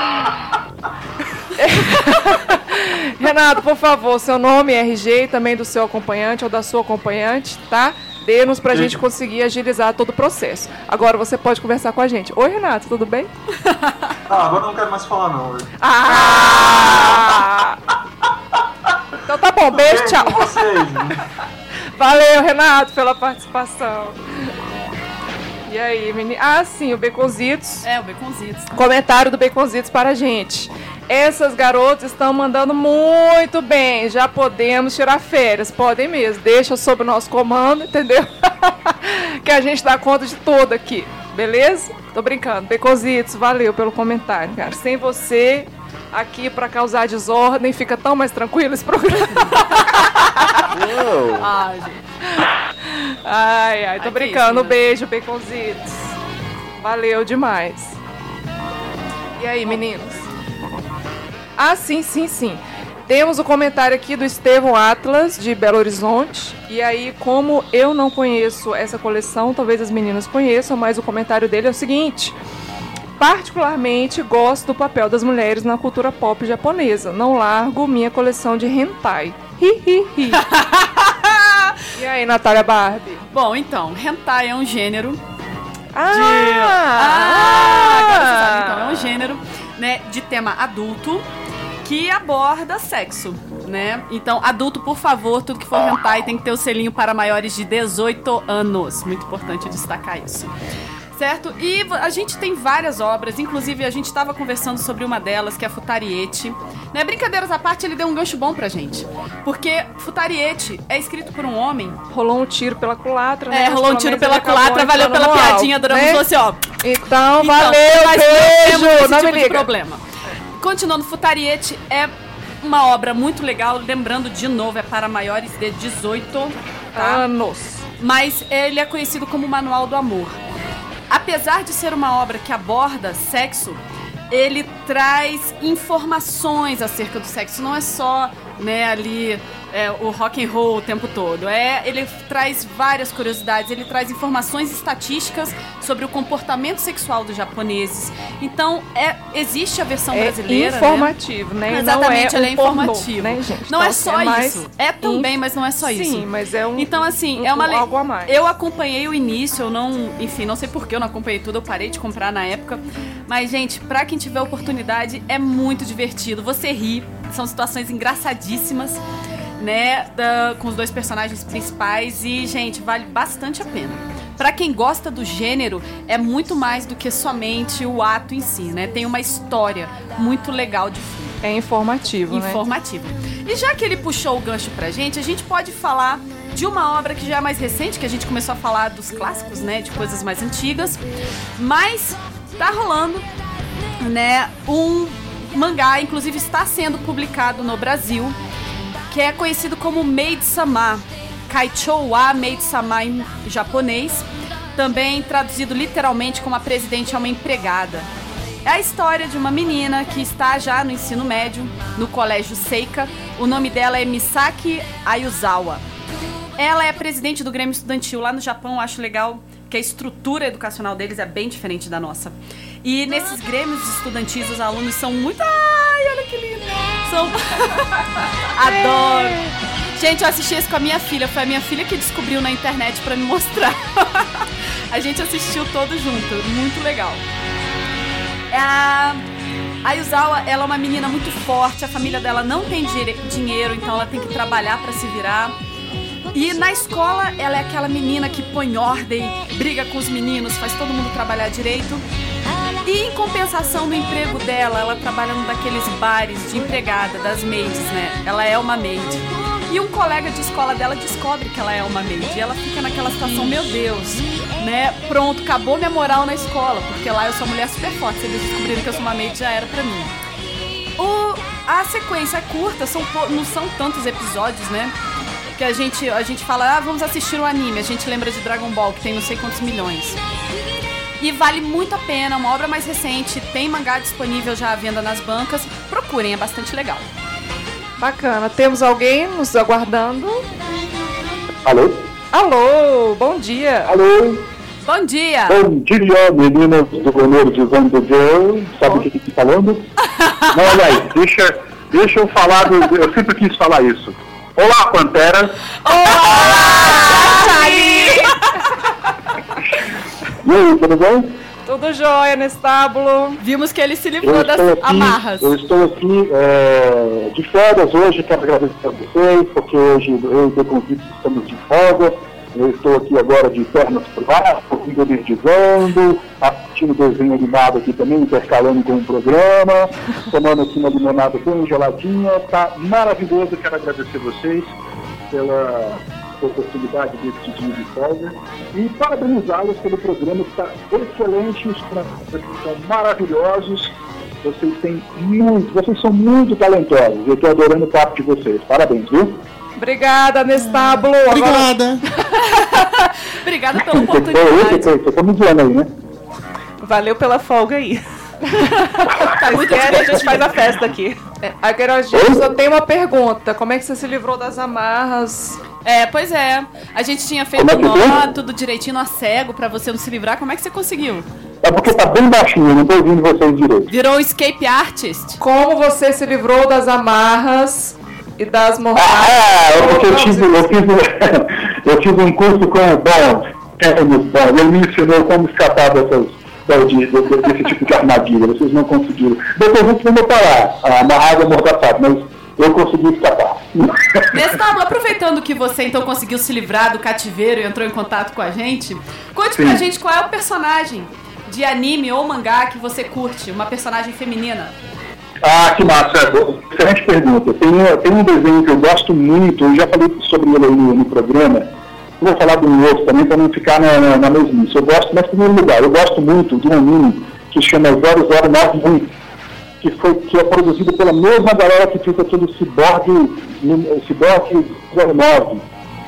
Renato, por favor, seu nome, RG e também do seu acompanhante ou da sua acompanhante, tá? Dê-nos pra gente conseguir agilizar todo o processo. Agora você pode conversar com a gente. Oi, Renato, tudo bem? Agora eu não quero mais falar, não. Então tá bom, beijo, tchau. Com vocês, né? Valeu, Renato, pela participação. E aí, menino? Ah, sim, o Baconzitos. O Baconzitos. Comentário do Baconzitos para a gente. Essas garotas estão mandando muito bem. Já podemos tirar férias. Podem mesmo. Deixa sob o nosso comando, entendeu? Que a gente dá conta de tudo aqui. Beleza? Tô brincando. Baconzitos, valeu pelo comentário, cara. Sem você aqui para causar desordem, fica tão mais tranquilo esse programa. Ai, tô brincando. Um beijo, Baconzitos. Valeu demais. E aí, meninos? Ah, sim. Temos o comentário aqui do Estevão Atlas, de Belo Horizonte. E aí, como eu não conheço essa coleção, talvez as meninas conheçam, mas o comentário dele é o seguinte: particularmente gosto do papel das mulheres na cultura pop japonesa. Não largo minha coleção de hentai. Hi. E aí, Natália Barbie? Bom, então, hentai é um gênero agora você sabe, então, é um gênero, né, de tema adulto que aborda sexo, né? Então, adulto, por favor, tudo que for hentai tem que ter o selinho para maiores de 18 anos. Muito importante destacar isso. Certo? E a gente tem várias obras, inclusive a gente estava conversando sobre uma delas, que é a Futariete. Né? Brincadeiras à parte, ele deu um gancho bom pra gente. Porque Futariete é escrito por um homem. Rolou um tiro pela culatra, né? Rolou um tiro pela culatra, valeu pela piadinha, adoramos você, ó. Então, valeu, beijo! Não me liga. Problema. Continuando, Futariete é uma obra muito legal, lembrando de novo, é para maiores de 18 anos. Mas ele é conhecido como Manual do Amor. Apesar de ser uma obra que aborda sexo, ele traz informações acerca do sexo. Não é só, né, ali o rock and roll o tempo todo. Ele traz várias curiosidades, ele traz informações estatísticas sobre o comportamento sexual dos japoneses. Então, existe a versão brasileira, informativo, né? Exatamente, não é ele é informativo. Né, gente? Não é só isso. É também, mas não é só isso. Sim, mas é um. Então, assim, algo a mais. Eu acompanhei o início, eu não sei por que eu não acompanhei tudo, eu parei de comprar na época. Mas, gente, pra quem tiver oportunidade, é muito divertido. Você ri, são situações engraçadíssimas, né, com os dois personagens principais e, gente, vale bastante a pena. Pra quem gosta do gênero, é muito mais do que somente o ato em si, né? Tem uma história muito legal de fundo. É informativo, né? E já que ele puxou o gancho pra gente, a gente pode falar de uma obra que já é mais recente, que a gente começou a falar dos clássicos, né, de coisas mais antigas, mas tá rolando, né, um mangá, inclusive está sendo publicado no Brasil, que é conhecido como Maid-sama, Kaichou wa Maid-sama em japonês, também traduzido literalmente como a presidente é uma empregada. É a história de uma menina que está já no ensino médio, no colégio Seika. O nome dela é Misaki Ayuzawa. Ela é presidente do Grêmio Estudantil lá no Japão. Eu acho legal que a estrutura educacional deles é bem diferente da nossa. E nesses grêmios estudantis, os alunos são muito... Ai, olha que lindo! Adoro! Gente, eu assisti isso com a minha filha. Foi a minha filha que descobriu na internet pra me mostrar. A gente assistiu todo junto. Muito legal. A Ayuzawa, ela é uma menina muito forte. A família dela não tem dinheiro, então ela tem que trabalhar pra se virar. E na escola, ela é aquela menina que põe ordem, briga com os meninos, faz todo mundo trabalhar direito. E em compensação, no emprego dela, ela trabalha num daqueles bares de empregada, das maids, né? Ela é uma maid. E um colega de escola dela descobre que ela é uma maid. E ela fica naquela situação, meu Deus, né? Pronto, acabou minha moral na escola, porque lá eu sou uma mulher super forte. Se eles descobrirem que eu sou uma maid, já era pra mim. A sequência é curta, não são tantos episódios, né? Que a gente fala, vamos assistir o anime. A gente lembra de Dragon Ball, que tem não sei quantos milhões. E vale muito a pena, uma obra mais recente, tem mangá disponível já à venda nas bancas. Procurem, é bastante legal. Bacana. Temos alguém nos aguardando? Alô? Alô, bom dia. Alô. Bom dia. Bom dia, meninas do Energizando Girl. Sabe o que está falando? Não, olha aí, deixa eu falar, eu sempre quis falar isso. Olá, Pantera. Olá, Charlie. E aí, tudo bem? Tudo jóia, Nestábulo. Vimos que ele se livrou das amarras. Eu estou aqui de férias hoje, quero agradecer a vocês, porque hoje eu e o convite estamos de folga. Eu estou aqui agora de pernas pro ar, energizando, assistindo desenho animado aqui também, intercalando com o programa, tomando aqui uma limonada bem geladinha, tá maravilhoso. Quero agradecer vocês pela oportunidade desse dia de folga e parabenizá-los pelo programa que está excelente, os programas são maravilhosos, vocês são muito talentosos, eu estou adorando o papo de vocês, parabéns, viu? Obrigada, Nestábulo. Obrigada. Obrigada pela oportunidade. Você tá me dizendo aí, né? Valeu pela folga aí. Tá muito querem, a gente faz a festa aqui. Agora, gente, só tem uma pergunta. Como é que você se livrou das amarras? Pois é. A gente tinha feito nó, tudo direitinho, a cego, pra você não se livrar. Como é que você conseguiu? É porque tá bem baixinho, não tô ouvindo vocês direito. Virou um escape artist. Como você se livrou das amarras e das mordaças? Porque eu fiz um curso com o Bond. Ele me ensinou como escapar desse tipo de armadilha. Vocês não conseguiram. Depois a gente vai falar, amarrado é amordaçado, mas eu consegui escapar. Nestábulo, aproveitando que você então conseguiu se livrar do cativeiro e entrou em contato com a gente, conte pra gente qual é o personagem de anime ou mangá que você curte, uma personagem feminina. Que massa, excelente pergunta. Tem um desenho que eu gosto muito, eu já falei sobre ele aí no programa, eu vou falar de um outro também para não ficar na mesmice. Eu gosto, mas em primeiro lugar, eu gosto muito de um anime que se chama 0091, que é produzido pela mesma galera que fez aquele Cyborg 09.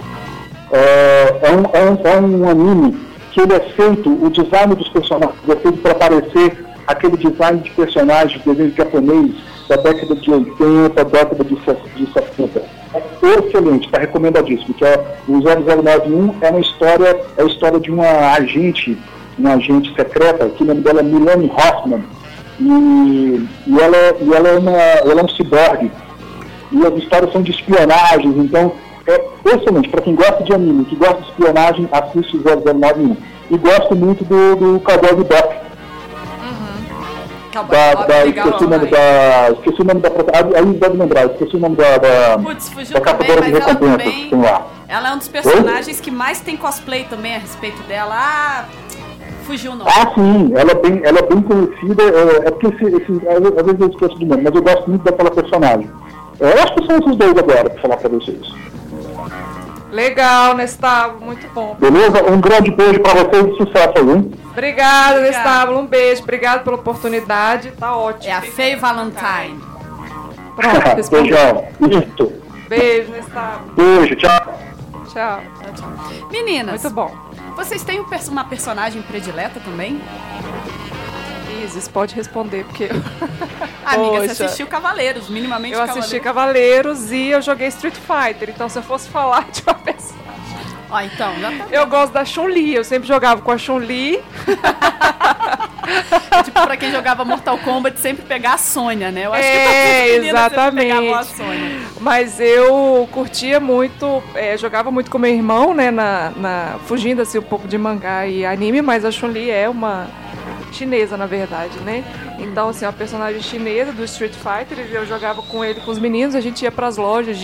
É um anime que ele é feito, o design dos personagens é feito para parecer aquele design de personagens, desenho japonês da década de 80, década de 70. É excelente, está recomendadíssimo, que é o 0091, é a história de uma agente secreta, que o nome dela é Milene Hoffman, e ela é um ciborgue, e as histórias são de espionagens, então é excelente, para quem gosta de anime, que gosta de espionagem, assiste o 0091. E gosto muito do Cowboy Bebop. Esqueci o nome da aí deve lembrar, esqueci o nome da caçadora de recompensas que tem lá. Ela é um dos personagens que mais tem cosplay também a respeito dela. Fugiu o nome. Sim, ela é bem conhecida, é porque às vezes eu esqueço do nome, mas eu gosto muito daquela personagem. Eu acho que são esses dois agora, pra falar pra vocês. Legal, Nestábulo, muito bom. Beleza? Um grande beijo pra vocês e sucesso aí, hein? Obrigada, Nestábulo, um beijo. Obrigado pela oportunidade, tá ótimo. É a Faye Valentine. Pronto, beijão. Isso. Beijo, Nestábulo. Beijo, tchau. Tchau. Meninas. Muito bom. Vocês têm uma personagem predileta também? Isis, pode responder, porque... Amiga, você assistiu Cavaleiros, minimamente Cavaleiros. Eu assisti Cavaleiros e eu joguei Street Fighter, então se eu fosse falar de uma pessoa... então, já tá. Eu gosto da Chun-Li, eu sempre jogava com a Chun-Li. Tipo, pra quem jogava Mortal Kombat, sempre pegar a Sônia, né? Eu acho que todas as meninas exatamente. Sempre pegavam a Sônia. Mas eu curtia muito, jogava muito com meu irmão, né? Fugindo assim um pouco de mangá e anime, mas a Chun-Li é uma chinesa, na verdade, né? Então, assim, uma personagem chinesa do Street Fighter, eu jogava com ele, com os meninos, a gente ia pras lojas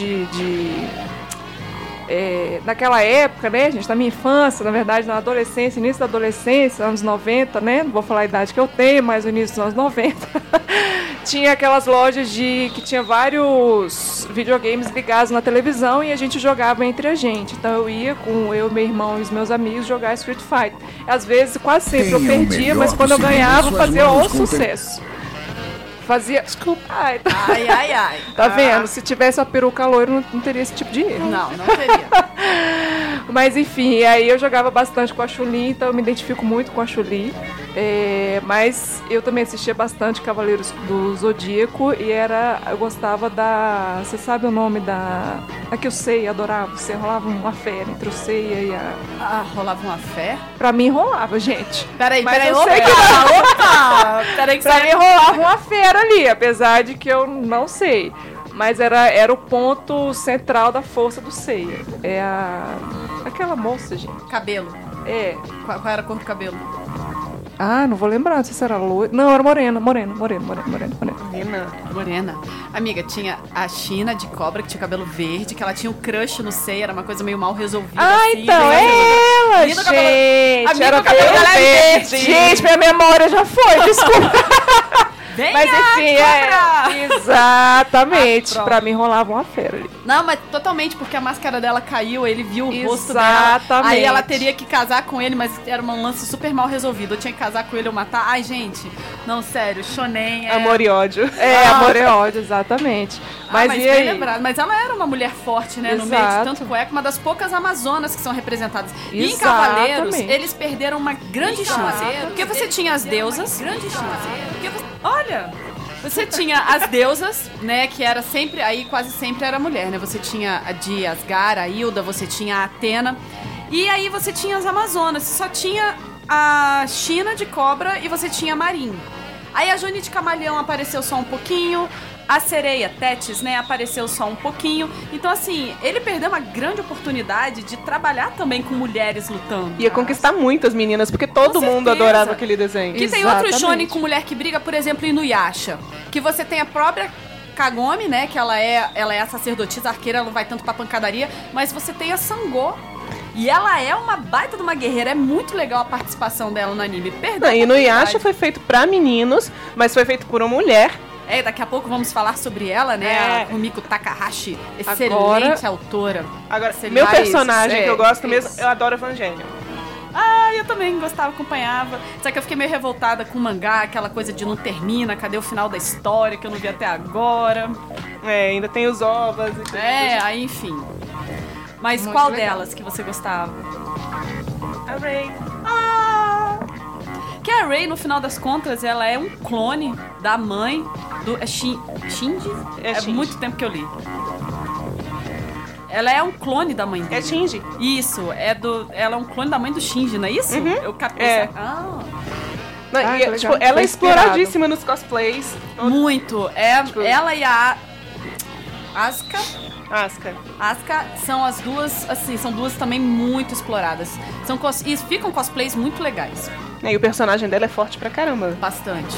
naquela época, né, gente, na minha infância, na verdade, na adolescência, início da adolescência, anos 90, né, não vou falar a idade que eu tenho, mas no início dos anos 90, tinha aquelas lojas que tinha vários videogames ligados na televisão e a gente jogava entre a gente. Então eu ia com eu, meu irmão e os meus amigos jogar Street Fighter. Às vezes, quase sempre eu perdia, mas quando eu ganhava, fazia o sucesso. Fazia... Desculpa. Ai. Tá vendo? Se tivesse uma peruca loira, não teria esse tipo de erro. Não teria. Mas enfim, aí eu jogava bastante com a Chun-Li, então eu me identifico muito com a Chun-Li. Mas eu também assistia bastante Cavaleiros do Zodíaco e eu gostava da... Você sabe o nome da... A que o Seiya adorava? Você rolava uma fé entre o Seiya e a... Ah, rolava uma fé? Pra mim rolava, gente. Peraí, opa! Peraí que pra mim rolava uma fera ali, apesar de que eu não sei. Mas era o ponto central da força do Seiya. Aquela moça, gente. Cabelo. Qual era a cor do cabelo? Ah, não vou lembrar, não sei se era loira. Não, era morena. Morena. Amiga, tinha a China de cobra, que tinha o cabelo verde, que ela tinha um crush no Seiya, era uma coisa meio mal resolvida. Ah, assim, então, ela, gente. Era verde. Gente, minha memória já foi, desculpa. Mas enfim, exatamente. Pra mim rolava uma fera ali. Não, mas totalmente, porque a máscara dela caiu, ele viu o rosto dela. Aí ela teria que casar com ele, mas era um lance super mal resolvido. Eu tinha que casar com ele ou matar. Ai, gente, não, sério, shonen amor e ódio. Amor e ódio, exatamente. Mas e aí? Lembrado. Mas ela era uma mulher forte, né? No meio de tanto cueca, uma das poucas amazonas que são representadas. E em Cavaleiros, eles perderam uma grande chance. Porque você tinha as deusas. Olha, você tinha as deusas, né, que era sempre, aí quase sempre era mulher, né? Você tinha a de Asgard, a Hilda, você tinha a Athena. E aí você tinha as Amazonas, só tinha a China de cobra e você tinha a Marin. Aí a Juni de Camaleão apareceu só um pouquinho, a sereia Tétis, né, apareceu só um pouquinho. Então, assim, ele perdeu uma grande oportunidade de trabalhar também com mulheres lutando. Ia conquistar muitas meninas, porque todo mundo adorava aquele desenho. Que tem outro shonen com mulher que briga, por exemplo, Inuyasha. Que você tem a própria Kagome, né, que ela é a sacerdotisa arqueira, ela não vai tanto pra pancadaria. Mas você tem a Sango. E ela é uma baita de uma guerreira. É muito legal a participação dela no anime. Perdão. E Inuyasha foi feito pra meninos, mas foi feito por uma mulher. Daqui a pouco vamos falar sobre ela, né? A Rumiko Takahashi, excelente autora. Agora, meu personagem que eu gosto mesmo, eu adoro Evangelion. Ah, eu também gostava, acompanhava. Só que eu fiquei meio revoltada com o mangá, aquela coisa de não termina, cadê o final da história, que eu não vi até agora. Ainda tem os ovos. Aí enfim. Mas muito qual legal delas que você gostava? A Rei. Que a Rei, no final das contas, ela é um clone da mãe do... Shinji? É Shinji. Muito tempo que eu li. Ela é um clone da mãe dele. É Shinji. Isso, ela é um clone da mãe do Shinji, não é isso? Uhum. Eu captei. Ela é exploradíssima nos cosplays. Muito. Ela e a Asuka são as duas, assim, são duas também muito exploradas. E ficam cosplays muito legais. E o personagem dela é forte pra caramba. Bastante.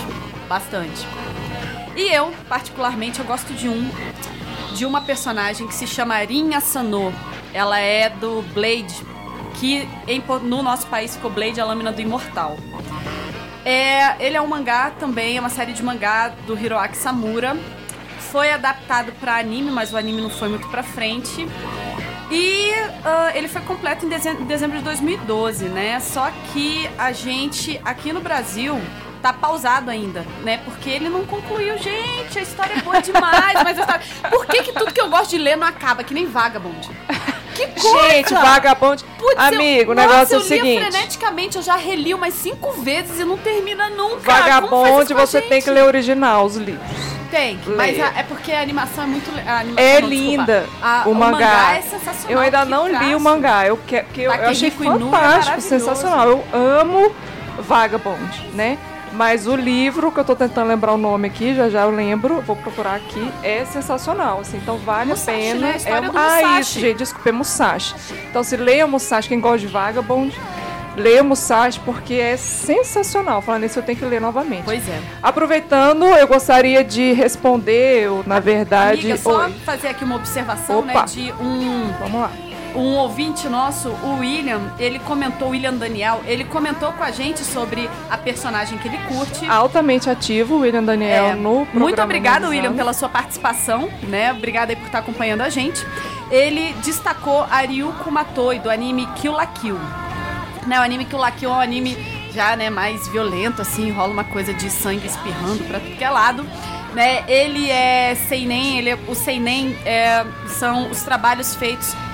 E eu, particularmente, eu gosto de uma personagem que se chama Rin Asano. Ela é do Blade, que no nosso país ficou Blade, a lâmina do imortal. Ele é um mangá também, é uma série de mangá do Hiroaki Samura. Foi adaptado pra anime, mas o anime não foi muito pra frente. E ele foi completo em dezembro de 2012, né? Só que a gente, aqui no Brasil, tá pausado ainda, né? Porque ele não concluiu. Gente, a história é boa demais, mas a história... Por que tudo que eu gosto de ler não acaba? Que nem Vagabond. Que coisa! Gente, Vagabond... Amigo, o negócio é o seguinte... eu lia freneticamente, eu já reli umas 5 vezes e não termina nunca. Vagabond, você tem que ler o original, os livros. Tem, mas é porque a animação é muito... linda. O mangá é sensacional. Eu ainda não li o mangá. Eu achei fantástico, sensacional. Eu amo Vagabond, né? Mas o livro, que eu tô tentando lembrar o nome aqui, já eu lembro, vou procurar aqui, é sensacional, assim, então vale Musashi, a pena. Né? A história do Musashi. Isso, gente, desculpa, é Musashi. Então se leia Musashi, quem gosta de Vagabond, leia Musashi, porque é sensacional. Falando nisso, eu tenho que ler novamente. Pois é. Aproveitando, eu gostaria de responder, na verdade... Amiga, só fazer aqui uma observação, né, de Vamos lá. Um ouvinte nosso, o William Daniel, ele comentou com a gente sobre a personagem que ele curte. Altamente ativo, o William Daniel, no programa. Muito obrigada, William, pela sua participação, né? Obrigada aí por estar acompanhando a gente. Ele destacou a Ryuko Matoi, do anime Kill la Kill. Né, o anime Kill la Kill é um anime já, né, mais violento, assim, rola uma coisa de sangue espirrando pra tudo que é lado. Né? Ele é seinen, o seinen são os trabalhos feitos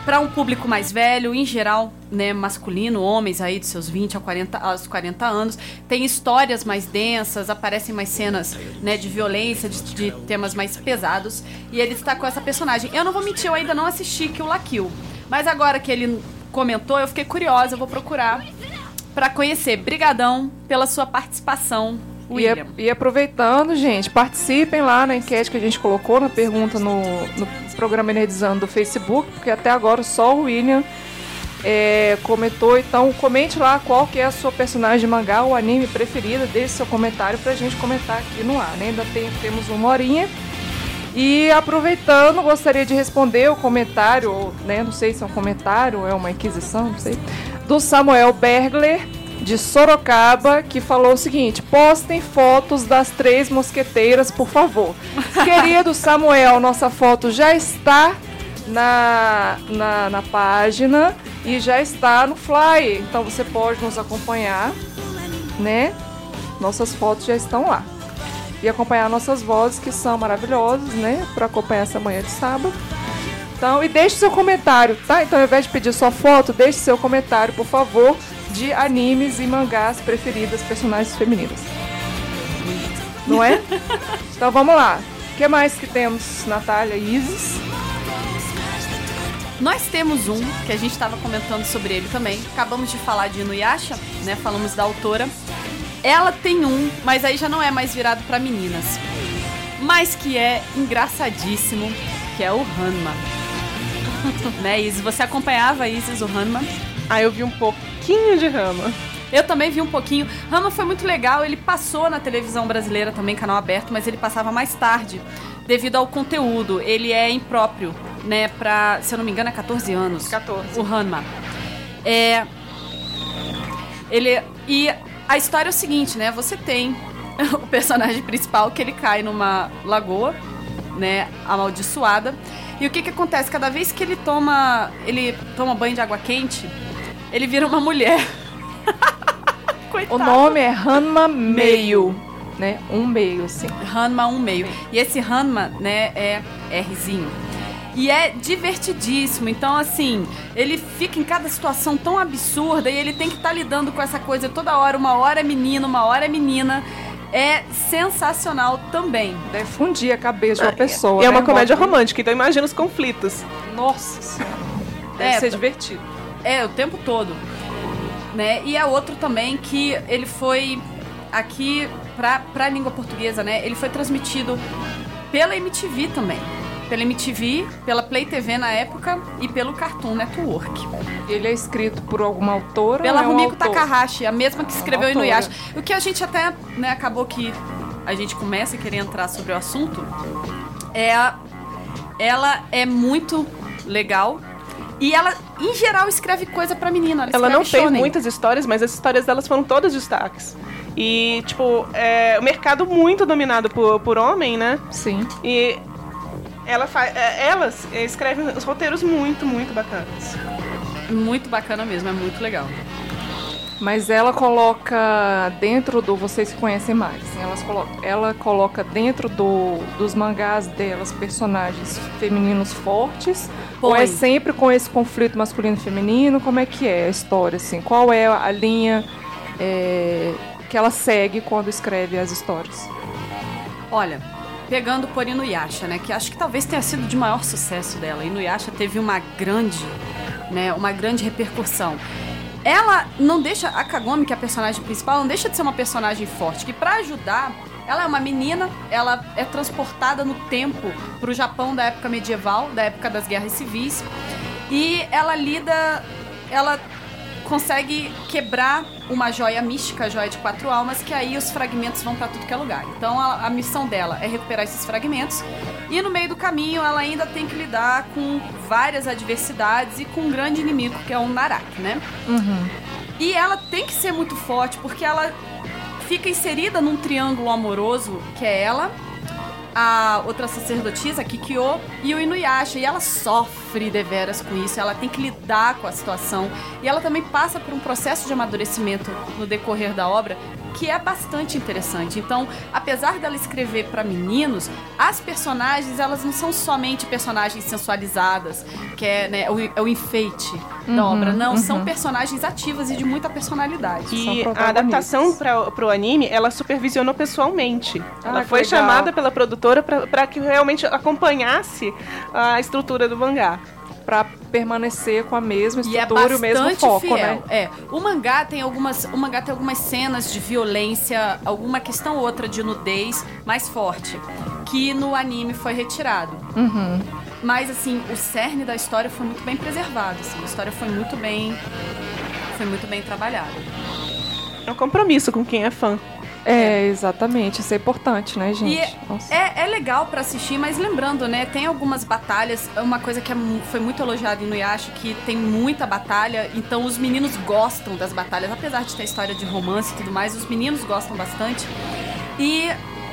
para um público mais velho, em geral, né, masculino, homens aí de seus 20 aos 40 anos. Tem histórias mais densas, aparecem mais cenas, né, de violência, de temas mais pesados. E ele está com essa personagem. Eu não vou mentir, eu ainda não assisti Kill la Kill. Mas agora que ele comentou, eu fiquei curiosa, eu vou procurar para conhecer. Brigadão pela sua participação, William. E aproveitando, gente, participem lá na enquete que a gente colocou, na pergunta no programa Enerdizando do Facebook, porque até agora só o William comentou. Então comente lá qual que é a sua personagem de mangá ou anime preferida, deixe seu comentário pra gente comentar aqui no ar, né? Ainda temos uma horinha. E aproveitando, gostaria de responder o comentário, né? Não sei se é um comentário ou é uma inquisição, não sei, do Samuel Bergler, de Sorocaba, que falou o seguinte: postem fotos das 3 mosqueteiras, por favor. Querido Samuel, nossa foto já está na página e já está no flyer, então você pode nos acompanhar, né? Nossas fotos já estão lá. E acompanhar nossas vozes, que são maravilhosas, né? Para acompanhar essa manhã de sábado. Então, e deixe seu comentário, tá? Então, ao invés de pedir sua foto, deixe seu comentário, por favor, de animes e mangás preferidas, personagens femininas. Não é? Então, vamos lá. O que mais que temos, Natália e Isis? Nós temos um, que a gente estava comentando sobre ele também. Acabamos de falar de Inuyasha, né? Falamos da autora. Ela tem um, mas aí já não é mais virado para meninas. Mas que é engraçadíssimo, que é o Ranma. Né, Isis? Você acompanhava, Isis, o Ranma? Ah, eu vi um pouquinho de Ranma. Eu também vi um pouquinho. Ranma foi muito legal, ele passou na televisão brasileira também, canal aberto, mas ele passava mais tarde, devido ao conteúdo. Ele é impróprio, né, pra, se eu não me engano, é 14 anos. 14. O Ranma. E a história é o seguinte, né, você tem o personagem principal que ele cai numa lagoa, né, amaldiçoada. E o que acontece? Cada vez que ele toma banho de água quente, ele vira uma mulher. O nome é Ranma meio, né? Um meio, assim. Ranma um meio. E esse Ranma, né, é Rzinho. E é divertidíssimo. Então, assim, ele fica em cada situação tão absurda e ele tem que estar lidando com essa coisa toda hora. Uma hora é menino, uma hora é menina. É sensacional também. Deve fundir a cabeça de uma pessoa. É uma comédia romântica, então imagina os conflitos. Nossa Senhora. Deve ser divertido. É, o tempo todo. Né? E é outro também que ele foi aqui pra língua portuguesa, né? Ele foi transmitido pela MTV também. Pela MTV, pela Play TV na época e pelo Cartoon Network. Ele é escrito por alguma autora? Pela Rumiko autor? Takahashi, a mesma que escreveu Inuyasha. O que a gente até, né, acabou que a gente começa a querer entrar sobre o assunto. Ela é muito legal. E ela, em geral, escreve coisa pra menina. Ela não fez muitas histórias, mas as histórias delas foram todas destaques. E, tipo, o mercado muito dominado por homem, né? Sim. E elas escrevem os roteiros muito, muito bacanas. Muito bacana mesmo, é muito legal. Mas ela coloca dentro do... Vocês conhecem mais, assim, ela coloca dentro dos mangás delas personagens femininos fortes? Ou é sempre com esse conflito masculino e feminino? Como é que é a história, assim? Qual é a linha que ela segue quando escreve as histórias? Olha, pegando por Inuyasha, né? Que acho que talvez tenha sido de maior sucesso dela. Inuyasha teve uma grande repercussão. Ela não deixa, a Kagome, que é a personagem principal, não deixa de ser uma personagem forte, que pra ajudar, ela é uma menina, ela é transportada no tempo pro Japão da época medieval, da época das guerras civis, e ela consegue quebrar uma joia mística, a joia de 4 almas, que aí os fragmentos vão pra tudo que é lugar. Então a missão dela é recuperar esses fragmentos, e no meio do caminho ela ainda tem que lidar com várias adversidades e com um grande inimigo, que é o Naraki, né? Uhum. E ela tem que ser muito forte, porque ela fica inserida num triângulo amoroso, que é ela, a outra sacerdotisa, a Kikyo, e o Inuyasha. E ela sofre deveras com isso, ela tem que lidar com a situação. E ela também passa por um processo de amadurecimento no decorrer da obra, que é bastante interessante. Então, apesar dela escrever para meninos, as personagens, elas não são somente personagens sensualizadas, que é, né, o enfeite da obra. Não, são personagens ativas e de muita personalidade. E a adaptação para o anime, ela supervisionou pessoalmente. Ela foi legal. chamada pela produtora para que realmente acompanhasse a estrutura do mangá. Pra permanecer com a mesma estrutura e o mesmo foco, fiel. né? O mangá tem algumas cenas de violência, alguma questão ou outra de nudez mais forte, que no anime foi retirado. Mas, assim, o cerne da história foi muito bem preservado, assim, a história foi muito bem trabalhada. É um compromisso com quem é fã. Exatamente. Isso é importante, né, gente? E é legal pra assistir, mas lembrando, né, tem algumas batalhas, uma coisa que foi muito elogiada em Inuyasha, que tem muita batalha, então os meninos gostam das batalhas, apesar de ter história de romance e tudo mais, os meninos gostam bastante. E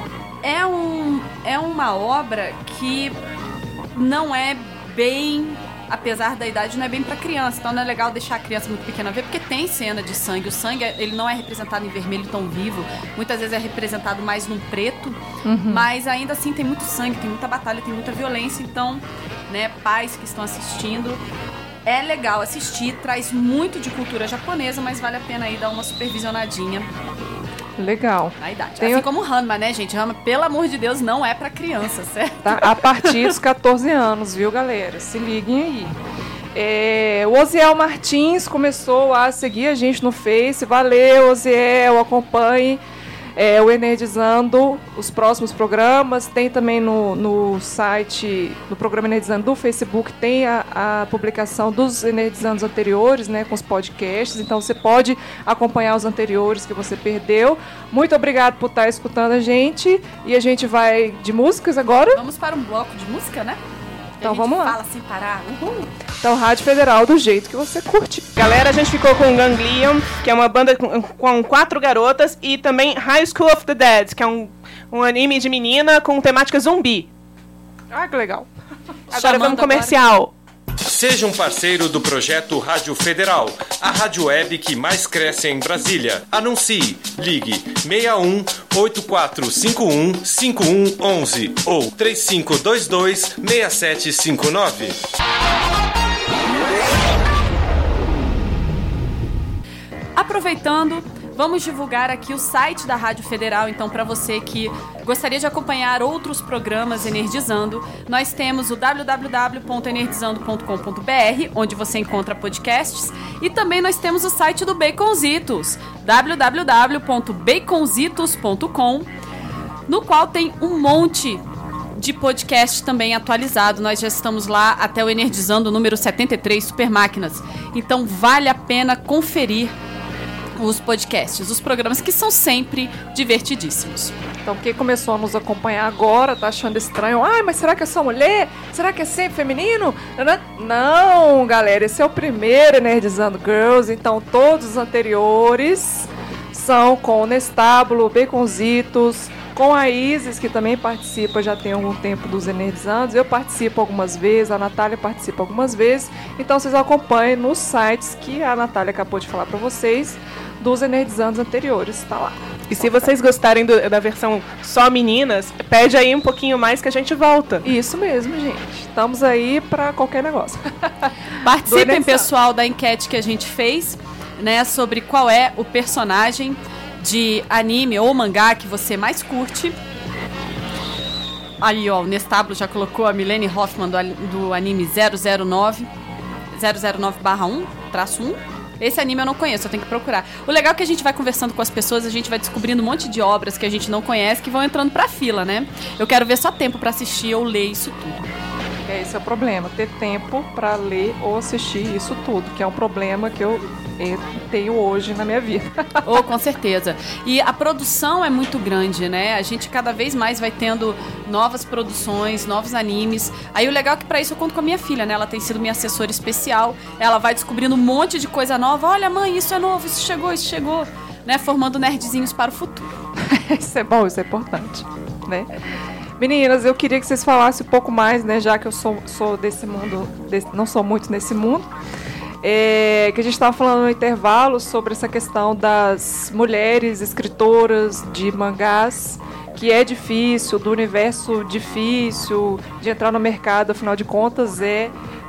é uma obra que não é bem... Apesar da idade, não é bem pra criança. Então não é legal deixar a criança muito pequena ver, porque tem cena de sangue. O sangue, ele não é representado em vermelho tão vivo. Muitas vezes é representado mais num preto. Mas ainda assim tem muito sangue, tem muita batalha, tem muita violência. Então, né, pais que estão assistindo, é legal assistir. Traz muito de cultura japonesa, mas vale a pena aí dar uma supervisionadinha. Legal. Na idade. Assim como Ranma, né, gente? Ranma, pelo amor de Deus, não é pra criança, certo? Tá? A partir dos 14 anos, viu, galera? Se liguem aí. O Oziel Martins começou a seguir a gente no Face. Valeu, Oziel, acompanhe o Enerdizando, os próximos programas. Tem também no site do programa Enerdizando do Facebook, tem a publicação dos Enerdizandos anteriores, né, com os podcasts. Então você pode acompanhar os anteriores que você perdeu. Muito obrigado por estar escutando a gente. E a gente vai de músicas agora. Vamos para um bloco de música, né? Então vamos lá. Fala sem parar. Uhul. Então, Rádio Federal, do jeito que você curte. Galera, a gente ficou com Ganglion, que é uma banda com 4 garotas, e também High School of the Dead, que é um anime de menina com temática zumbi. Ah, que legal. Agora vamos comercial. Seja um parceiro do projeto Rádio Federal, a rádio web que mais cresce em Brasília. Anuncie. Ligue 61 8451 5111 ou 3522 6759. Aproveitando, vamos divulgar aqui o site da Rádio Federal. Então, para você que gostaria de acompanhar outros programas Enerdizando, nós temos o www.enerdizando.com.br, onde você encontra podcasts, e também nós temos o site do Baconzitos, www.baconzitos.com, no qual tem um monte de podcast também atualizado. Nós já estamos lá até o Enerdizando número 73, Super Máquinas. Então, vale a pena conferir os podcasts, os programas que são sempre divertidíssimos. Então, quem começou a nos acompanhar agora, tá achando estranho. Ai, mas será que é só mulher? Será que é sempre feminino? Não, galera, esse é o primeiro Enerdizando Girls. Então, todos os anteriores são com o Nestábulo, Baconzitos, com a Isis, que também participa já tem algum tempo dos Enerdizandos. Eu participo algumas vezes, a Natália participa algumas vezes. Então, vocês acompanhem nos sites que a Natália acabou de falar para vocês, dos Enerdizandos anteriores, tá lá. E se vocês gostarem da versão só meninas, pede aí um pouquinho mais que a gente volta. Isso mesmo, gente. Estamos aí pra qualquer negócio. Participem, pessoal, da enquete que a gente fez, né, sobre qual é o personagem de anime ou mangá que você mais curte. Ali, ó, o Nestábulo já colocou a Milene Hoffman do anime 009/1-1. Esse anime eu não conheço, eu tenho que procurar. O legal é que a gente vai conversando com as pessoas, a gente vai descobrindo um monte de obras que a gente não conhece, que vão entrando pra fila, né? Eu quero ver só tempo pra assistir ou ler isso tudo. Esse é o problema, ter tempo pra ler ou assistir isso tudo, que é um problema que eu tenho hoje na minha vida. Oh, com certeza. E a produção é muito grande, né? A gente cada vez mais vai tendo novas produções, novos animes. Aí o legal é que pra isso eu conto com a minha filha, né? Ela tem sido minha assessora especial. Ela vai descobrindo um monte de coisa nova. Olha, mãe, isso é novo, isso chegou. Né? Formando nerdzinhos para o futuro. Isso é bom, isso é importante, né? Meninas, eu queria que vocês falassem um pouco mais, né? Já que eu sou desse mundo, não sou muito nesse mundo. que a gente estava falando no intervalo sobre essa questão das mulheres escritoras de mangás, que é difícil, do universo difícil de entrar no mercado, afinal de contas é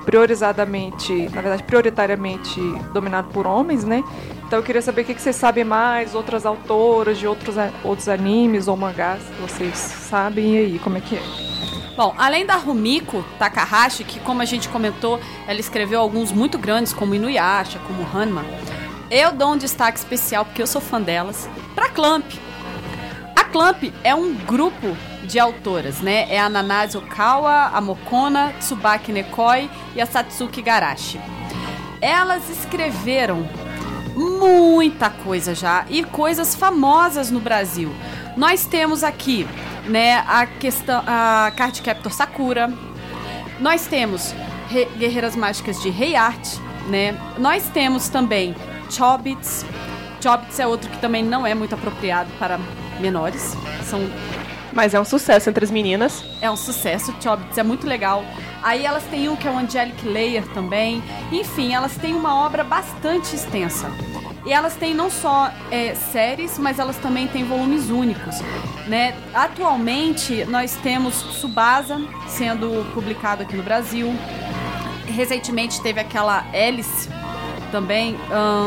prioritariamente dominado por homens, né? Então eu queria saber o que vocês sabem mais, outras autoras de outros animes ou mangás que vocês sabem, e aí, como é que é? Bom, além da Rumiko Takahashi, que como a gente comentou, ela escreveu alguns muito grandes, como Inuyasha, como Hanma, eu dou um destaque especial, porque eu sou fã delas, pra Clamp. A Clamp é um grupo de autoras, né? É a Nanase Okawa, a Mokona, Tsubaki Nekoi e a Satsuki Garashi. Elas escreveram muita coisa já, e coisas famosas no Brasil. Nós temos aqui, né, a Cardcaptor Sakura. Nós temos Guerreiras Mágicas de Rei Art, né? Nós temos também Chobits. Chobits é outro que também não é muito apropriado para menores. Mas é um sucesso entre as meninas. É um sucesso, Chobits é muito legal. Aí elas têm um que é o Angelic Layer também. Enfim, elas têm uma obra bastante extensa. E elas têm não só séries, mas elas também têm volumes únicos, né? Atualmente, nós temos Tsubasa sendo publicado aqui no Brasil. Recentemente teve aquela Alice também.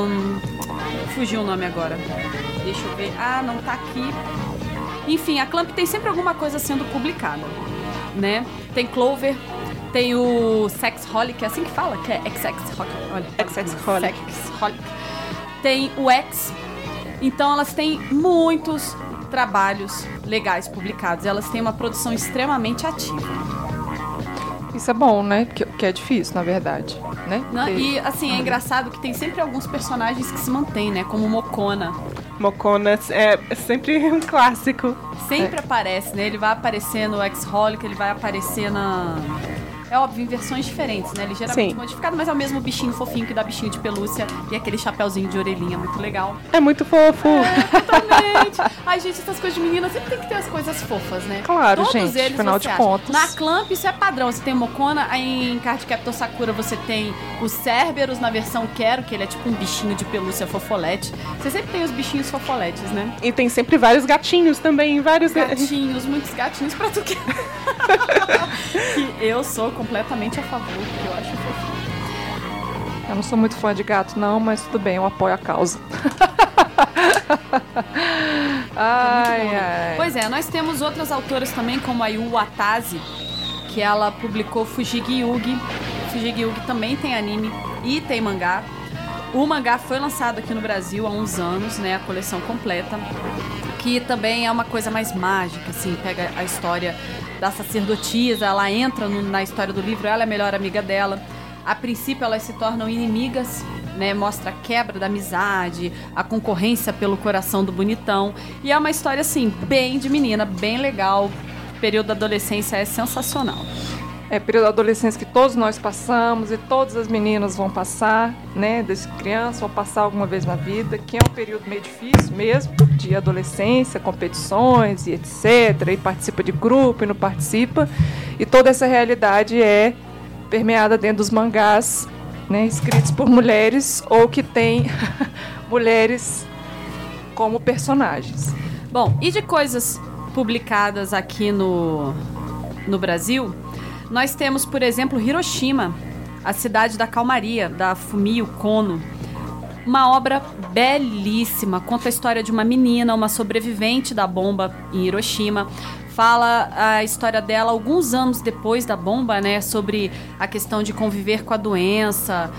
Fugiu o nome agora. Deixa eu ver. Ah, não tá aqui. Enfim, a Clamp tem sempre alguma coisa sendo publicada, né? Tem Clover, tem o Sexholic, é assim que fala? Que é XX-Holic. Olha, XX-Holic. Tem o X. Então elas têm muitos trabalhos legais publicados. Elas têm uma produção extremamente ativa. Isso é bom, né? Que é difícil, na verdade, né? E, assim, é engraçado que tem sempre alguns personagens que se mantêm, né? Como Mokona. Mokona é sempre um clássico. Sempre aparece, né? Ele vai aparecer no X-Holic, ele vai aparecer na... É óbvio, em versões diferentes, né? Ligeiramente modificado, mas é o mesmo bichinho fofinho que dá bichinho de pelúcia e aquele chapéuzinho de orelhinha muito legal. É muito fofo. Totalmente. Ai, gente, essas coisas de menina sempre tem que ter as coisas fofas, né? Claro, todos gente, eles, afinal de contas. Na Clamp isso é padrão. Você tem Mokona, aí em Cardcaptor Sakura você tem o Cerberus na versão Quero, que ele é tipo um bichinho de pelúcia fofolete. Você sempre tem os bichinhos fofoletes, né? E tem sempre vários gatinhos também, vários gatinhos, muitos gatinhos pra tu que... Que eu sou completamente a favor, porque eu acho fofinho. Eu não sou muito fã de gato, não, mas tudo bem, eu apoio a causa. Ai. Pois é, nós temos outras autoras também, como a Yu Watase, que ela publicou Fujigi Yugi. Fujigi Yugi também tem anime e tem mangá. O mangá foi lançado aqui no Brasil há uns anos, né, a coleção completa, que também é uma coisa mais mágica, assim, pega a história da sacerdotisa, ela entra na história do livro, ela é a melhor amiga dela. A princípio elas se tornam inimigas, né? Mostra a quebra da amizade, a concorrência pelo coração do bonitão. E é uma história, assim, bem de menina, bem legal. O período da adolescência é sensacional. É período da adolescência que todos nós passamos e todas as meninas vão passar, né? Desde criança vão passar alguma vez na vida, que é um período meio difícil mesmo, de adolescência, competições e etc. E participa de grupo e não participa. E toda essa realidade é permeada dentro dos mangás, né? Escritos por mulheres ou que tem mulheres como personagens. Bom, e de coisas publicadas aqui no Brasil... Nós temos, por exemplo, Hiroshima, a cidade da calmaria, da Fumio Kono. Uma obra belíssima, conta a história de uma menina, uma sobrevivente da bomba em Hiroshima. Fala a história dela alguns anos depois da bomba, né? Sobre a questão de conviver com a doença,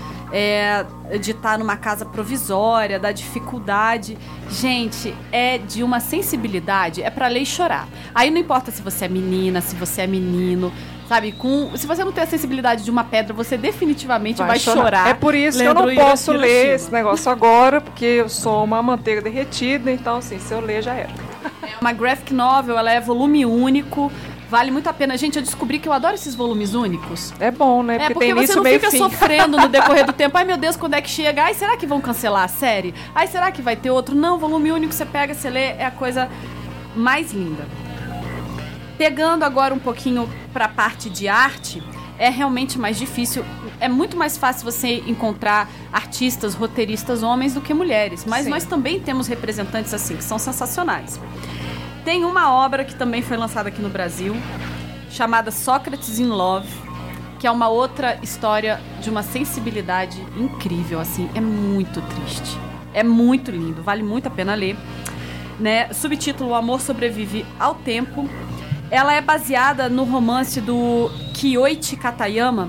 de estar numa casa provisória, da dificuldade. Gente, é de uma sensibilidade, é pra ler e chorar. Aí não importa se você é menina, se você é menino... Sabe, se você não tem a sensibilidade de uma pedra, você definitivamente vai chorar. É por isso que eu não posso ler esse negócio agora, porque eu sou uma manteiga derretida, então assim, se eu ler já era. É uma graphic novel, ela é volume único, vale muito a pena. Gente, eu descobri que eu adoro esses volumes únicos. É bom, né? Porque tem você não fica sofrendo no decorrer do tempo. Ai, meu Deus, quando é que chega? Ai, será que vão cancelar a série? Ai, será que vai ter outro? Não, volume único, você pega, você lê, é a coisa mais linda. Pegando agora um pouquinho para a parte de arte, é realmente mais difícil. É muito mais fácil você encontrar artistas, roteiristas homens do que mulheres. Mas Sim. nós também temos representantes assim, que são sensacionais. Tem uma obra que também foi lançada aqui no Brasil, chamada Sócrates in Love, que é uma outra história de uma sensibilidade incrível, assim. É muito triste. É muito lindo. Vale muito a pena ler. Né? Subtítulo: O Amor Sobrevive ao Tempo. Ela é baseada no romance do Kiyoichi Katayama.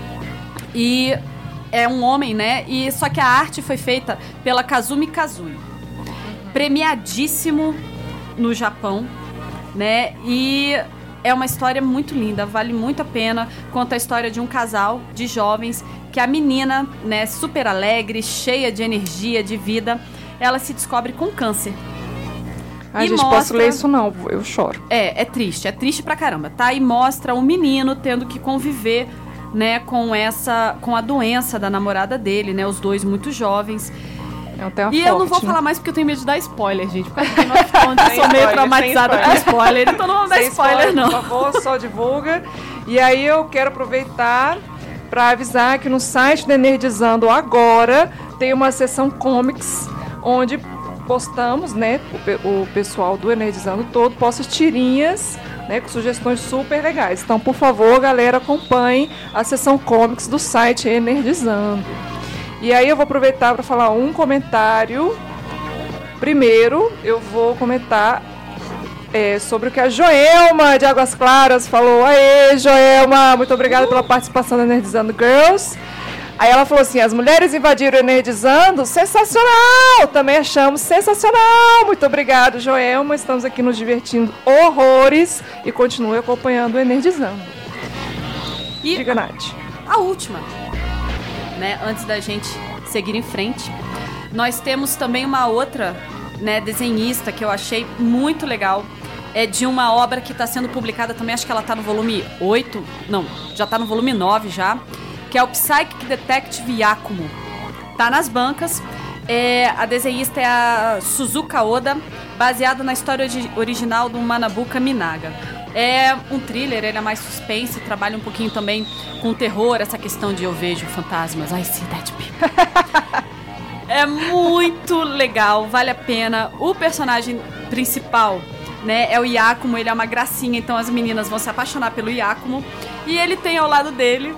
E é um homem, né? E só que a arte foi feita pela Kazumi Kazui. Premiadíssimo no Japão, né? E é uma história muito linda, vale muito a pena. Conta a história de um casal de jovens que a menina, né, super alegre, cheia de energia, de vida, ela se descobre com câncer. Ai, gente, posso ler isso não, eu choro. É triste pra caramba, tá? E mostra um menino tendo que conviver, né, com a doença da namorada dele, né? Os dois muito jovens. Eu não vou falar mais porque eu tenho medo de dar spoiler, gente. Porque eu sou meio traumatizada com spoiler, então não vamos dar spoiler, não. Por favor, só divulga. E aí eu quero aproveitar para avisar que no site do Enerdizando agora tem uma seção comics, onde postamos, né, o pessoal do Enerdizando todo posta tirinhas, né, com sugestões super legais. Então, por favor, galera, acompanhe a seção comics do site Enerdizando. E aí eu vou aproveitar para falar um comentário. Primeiro, eu vou comentar sobre o que a Joelma de Águas Claras falou. Aê, Joelma, muito obrigada pela participação do Enerdizando Girls. Aí ela falou assim: as mulheres invadiram o Enerdizando, sensacional! Também achamos sensacional! Muito obrigado, Joelma. Estamos aqui nos divertindo horrores e continue acompanhando o Enerdizando. E diga, Nath. A última, né, antes da gente seguir em frente, nós temos também uma outra, né, desenhista que eu achei muito legal. É de uma obra que está sendo publicada também, acho que ela está no volume 8, não, já está no volume 9 já, que é o Psychic Detective Yakumo. Tá nas bancas. A desenhista é a Suzuka Oda, baseada na história original do Manabuka Minaga. É um thriller, ele é mais suspense, trabalha um pouquinho também com terror, essa questão de eu vejo fantasmas, I see dead people. É muito legal, vale a pena. O personagem principal, né, é o Yakumo, ele é uma gracinha, então as meninas vão se apaixonar pelo Yakumo. E ele tem ao lado dele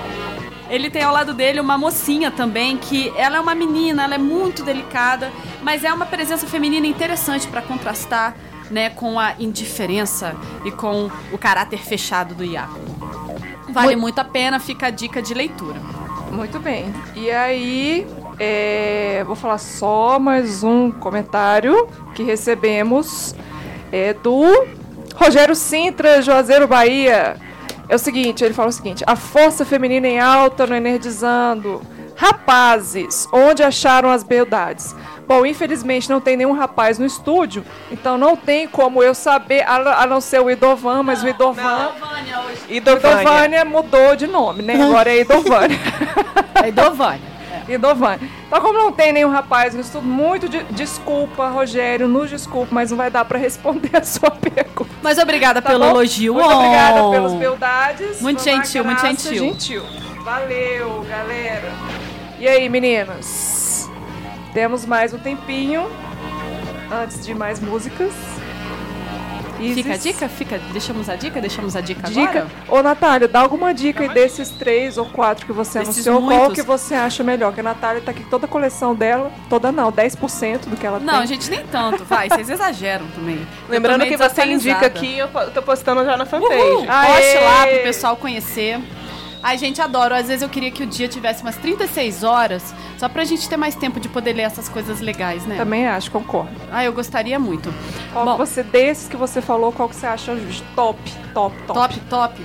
uma mocinha também, que ela é uma menina, ela é muito delicada, mas é uma presença feminina interessante para contrastar, né, com a indiferença e com o caráter fechado do Yakumo. Vale muito a pena, fica a dica de leitura. Muito bem. E aí, vou falar só mais um comentário que recebemos do Rogério Sintra, Juazeiro, Bahia. É o seguinte, ele fala o seguinte: a força feminina em alta no Enerdizando. Rapazes, onde acharam as beldades? Bom, infelizmente não tem nenhum rapaz no estúdio, então não tem como eu saber, a não ser o Idovan, mas o Idovan... Idovânia mudou de nome, né? Agora é Idovânia. É Idovânia. Idovânia. Então, como não tem nenhum rapaz no estúdio, desculpa, Rogério, nos desculpa, mas não vai dar pra responder a sua pergunta. Mas obrigada pelo elogio. Muito obrigada pelas beldades. Muito gentil, muito gentil. Valeu, galera. E aí, meninas? Temos mais um tempinho antes de mais músicas. Fica a dica? Deixamos a dica agora? Ô, Natália, dá alguma dica aí desses 3 ou 4 que você anunciou. Muitos. Qual que você acha melhor? Que a Natália tá aqui com toda a coleção dela. Toda não, 10% do que ela tem. Não, gente, nem tanto, vai. Vocês exageram também. Lembrando que você indica aqui, eu tô postando já na fanpage. Poste lá pro pessoal conhecer. Ai, gente, adoro. Às vezes eu queria que o dia tivesse umas 36 horas, só pra gente ter mais tempo de poder ler essas coisas legais, né? Também acho, concordo. Ah, eu gostaria muito. Qual desses que você falou, qual que você acha top? Top.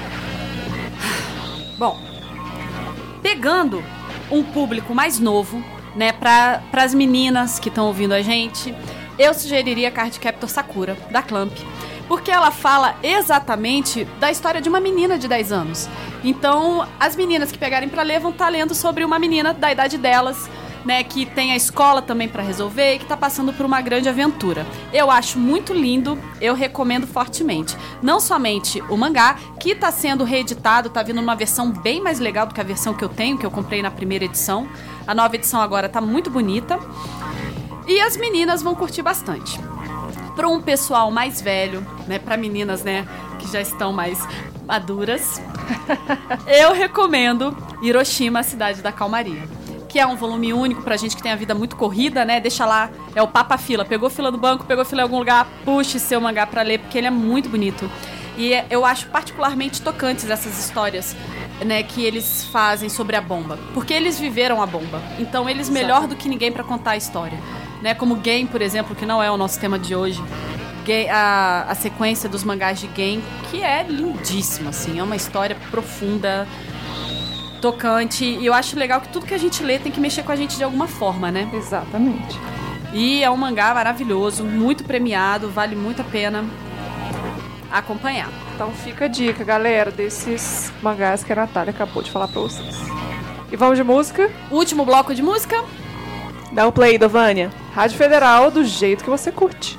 Bom, pegando um público mais novo, né, pras meninas que estão ouvindo a gente, eu sugeriria Cardcaptor Sakura, da Clamp. Porque ela fala exatamente da história de uma menina de 10 anos. Então, as meninas que pegarem pra ler vão estar lendo sobre uma menina da idade delas, né, que tem a escola também pra resolver e que tá passando por uma grande aventura. Eu acho muito lindo, eu recomendo fortemente. Não somente o mangá, que tá sendo reeditado, tá vindo numa versão bem mais legal do que a versão que eu tenho, que eu comprei na primeira edição. A nova edição agora tá muito bonita. E as meninas vão curtir bastante. Para um pessoal mais velho, né, para meninas, né, que já estão mais maduras, eu recomendo Hiroshima, a Cidade da Calmaria, que é um volume único pra gente que tem a vida muito corrida, né? Deixa lá, é o papa-fila. Pegou fila no banco, pegou fila em algum lugar, puxe seu mangá pra ler, porque ele é muito bonito. E eu acho particularmente tocantes essas histórias, né, que eles fazem sobre a bomba, porque eles viveram a bomba. Então eles melhor do que ninguém pra contar a história. Né, como Gen, por exemplo, que não é o nosso tema de hoje. A sequência dos mangás de Gen, que é lindíssima, assim. É uma história profunda, tocante. E eu acho legal que tudo que a gente lê tem que mexer com a gente de alguma forma, né? Exatamente. E é um mangá maravilhoso, muito premiado, vale muito a pena acompanhar. Então fica a dica, galera, desses mangás que a Natália acabou de falar pra vocês. E vamos de música? Último bloco de música? Dá o play, Dovânia. Rádio Federal, do jeito que você curte.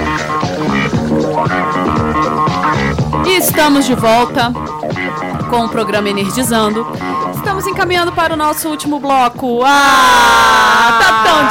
E estamos de volta com o programa Energizando. Estamos encaminhando para o nosso último bloco. Tá tão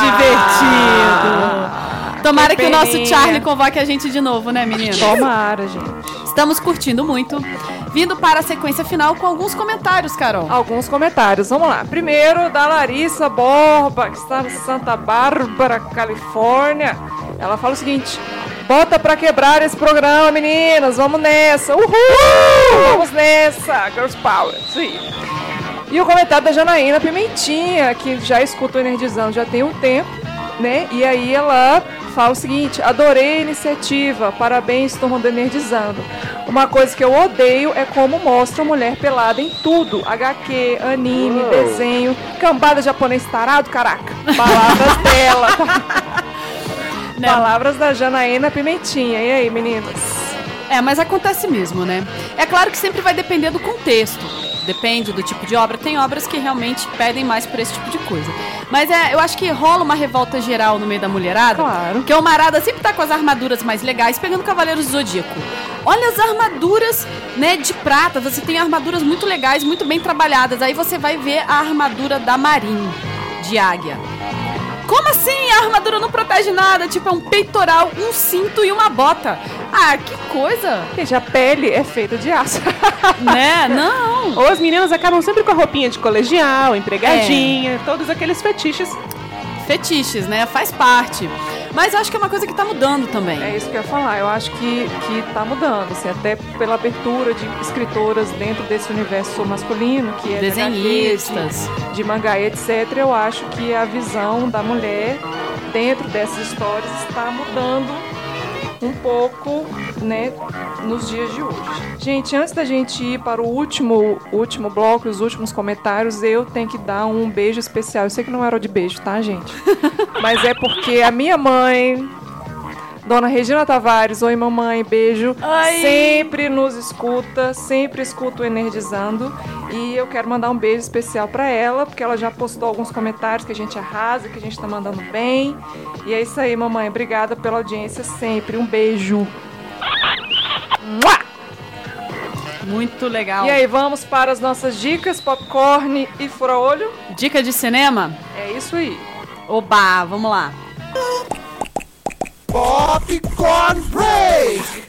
divertido! Tomara que o nosso Charlie convoque a gente de novo, né, meninas? Tomara, gente. Estamos curtindo muito. Vindo para a sequência final com alguns comentários, Carol. Alguns comentários, vamos lá. Primeiro, da Larissa Borba, que está em Santa Bárbara, Califórnia. Ela fala o seguinte: bota pra quebrar esse programa, meninas. Vamos nessa. Uhul! Vamos nessa. Girls Power. Sim. E o comentário da Janaína Pimentinha, que já escuta o Energizando já tem um tempo, né? E aí ela fala o seguinte: adorei a iniciativa, parabéns, turma do Energizando. Uma coisa que eu odeio é como mostra mulher pelada em tudo. HQ, anime, desenho, cambada japonês tarado, caraca. Palavras dela. Palavras da Janaína Pimentinha. E aí, meninas? Mas acontece mesmo, né? É claro que sempre vai depender do contexto. Depende do tipo de obra. Tem obras que realmente pedem mais por esse tipo de coisa. Mas eu acho que rola uma revolta geral no meio da mulherada. Claro. Que a Marada sempre tá com as armaduras mais legais, pegando Cavaleiros do Zodíaco. Olha as armaduras, né, de prata. Você tem armaduras muito legais, muito bem trabalhadas. Aí você vai ver a armadura da Marin, de águia. Como assim? A armadura não protege nada. Tipo, é um peitoral, um cinto e uma bota. Ah, que coisa. Gente, a pele é feita de aço. Né? Não. Ou as meninas acabam sempre com a roupinha de colegial, empregadinha, todos aqueles fetiches. Fetiches, né? Faz parte. Mas eu acho que é uma coisa que tá mudando também. É isso que eu ia falar. Eu acho que tá mudando, assim, até pela abertura de escritoras dentro desse universo masculino, que é desenhistas, de mangá e etc. Eu acho que a visão da mulher dentro dessas histórias está mudando um pouco, né, nos dias de hoje. Gente, antes da gente ir para o último bloco, os últimos comentários, eu tenho que dar um beijo especial. Eu sei que não era de beijo, tá, gente? Mas é porque a minha mãe, Dona Regina Tavares, oi mamãe, beijo, sempre nos escuta, sempre escuta o Energizando. E eu quero mandar um beijo especial pra ela, porque ela já postou alguns comentários que a gente arrasa, que a gente tá mandando bem. E é isso aí, mamãe. Obrigada pela audiência sempre. Um beijo. Mua! Muito legal. E aí, vamos para as nossas dicas, popcorn e fura-olho? Dica de cinema? É isso aí. Oba, vamos lá. Popcorn Break!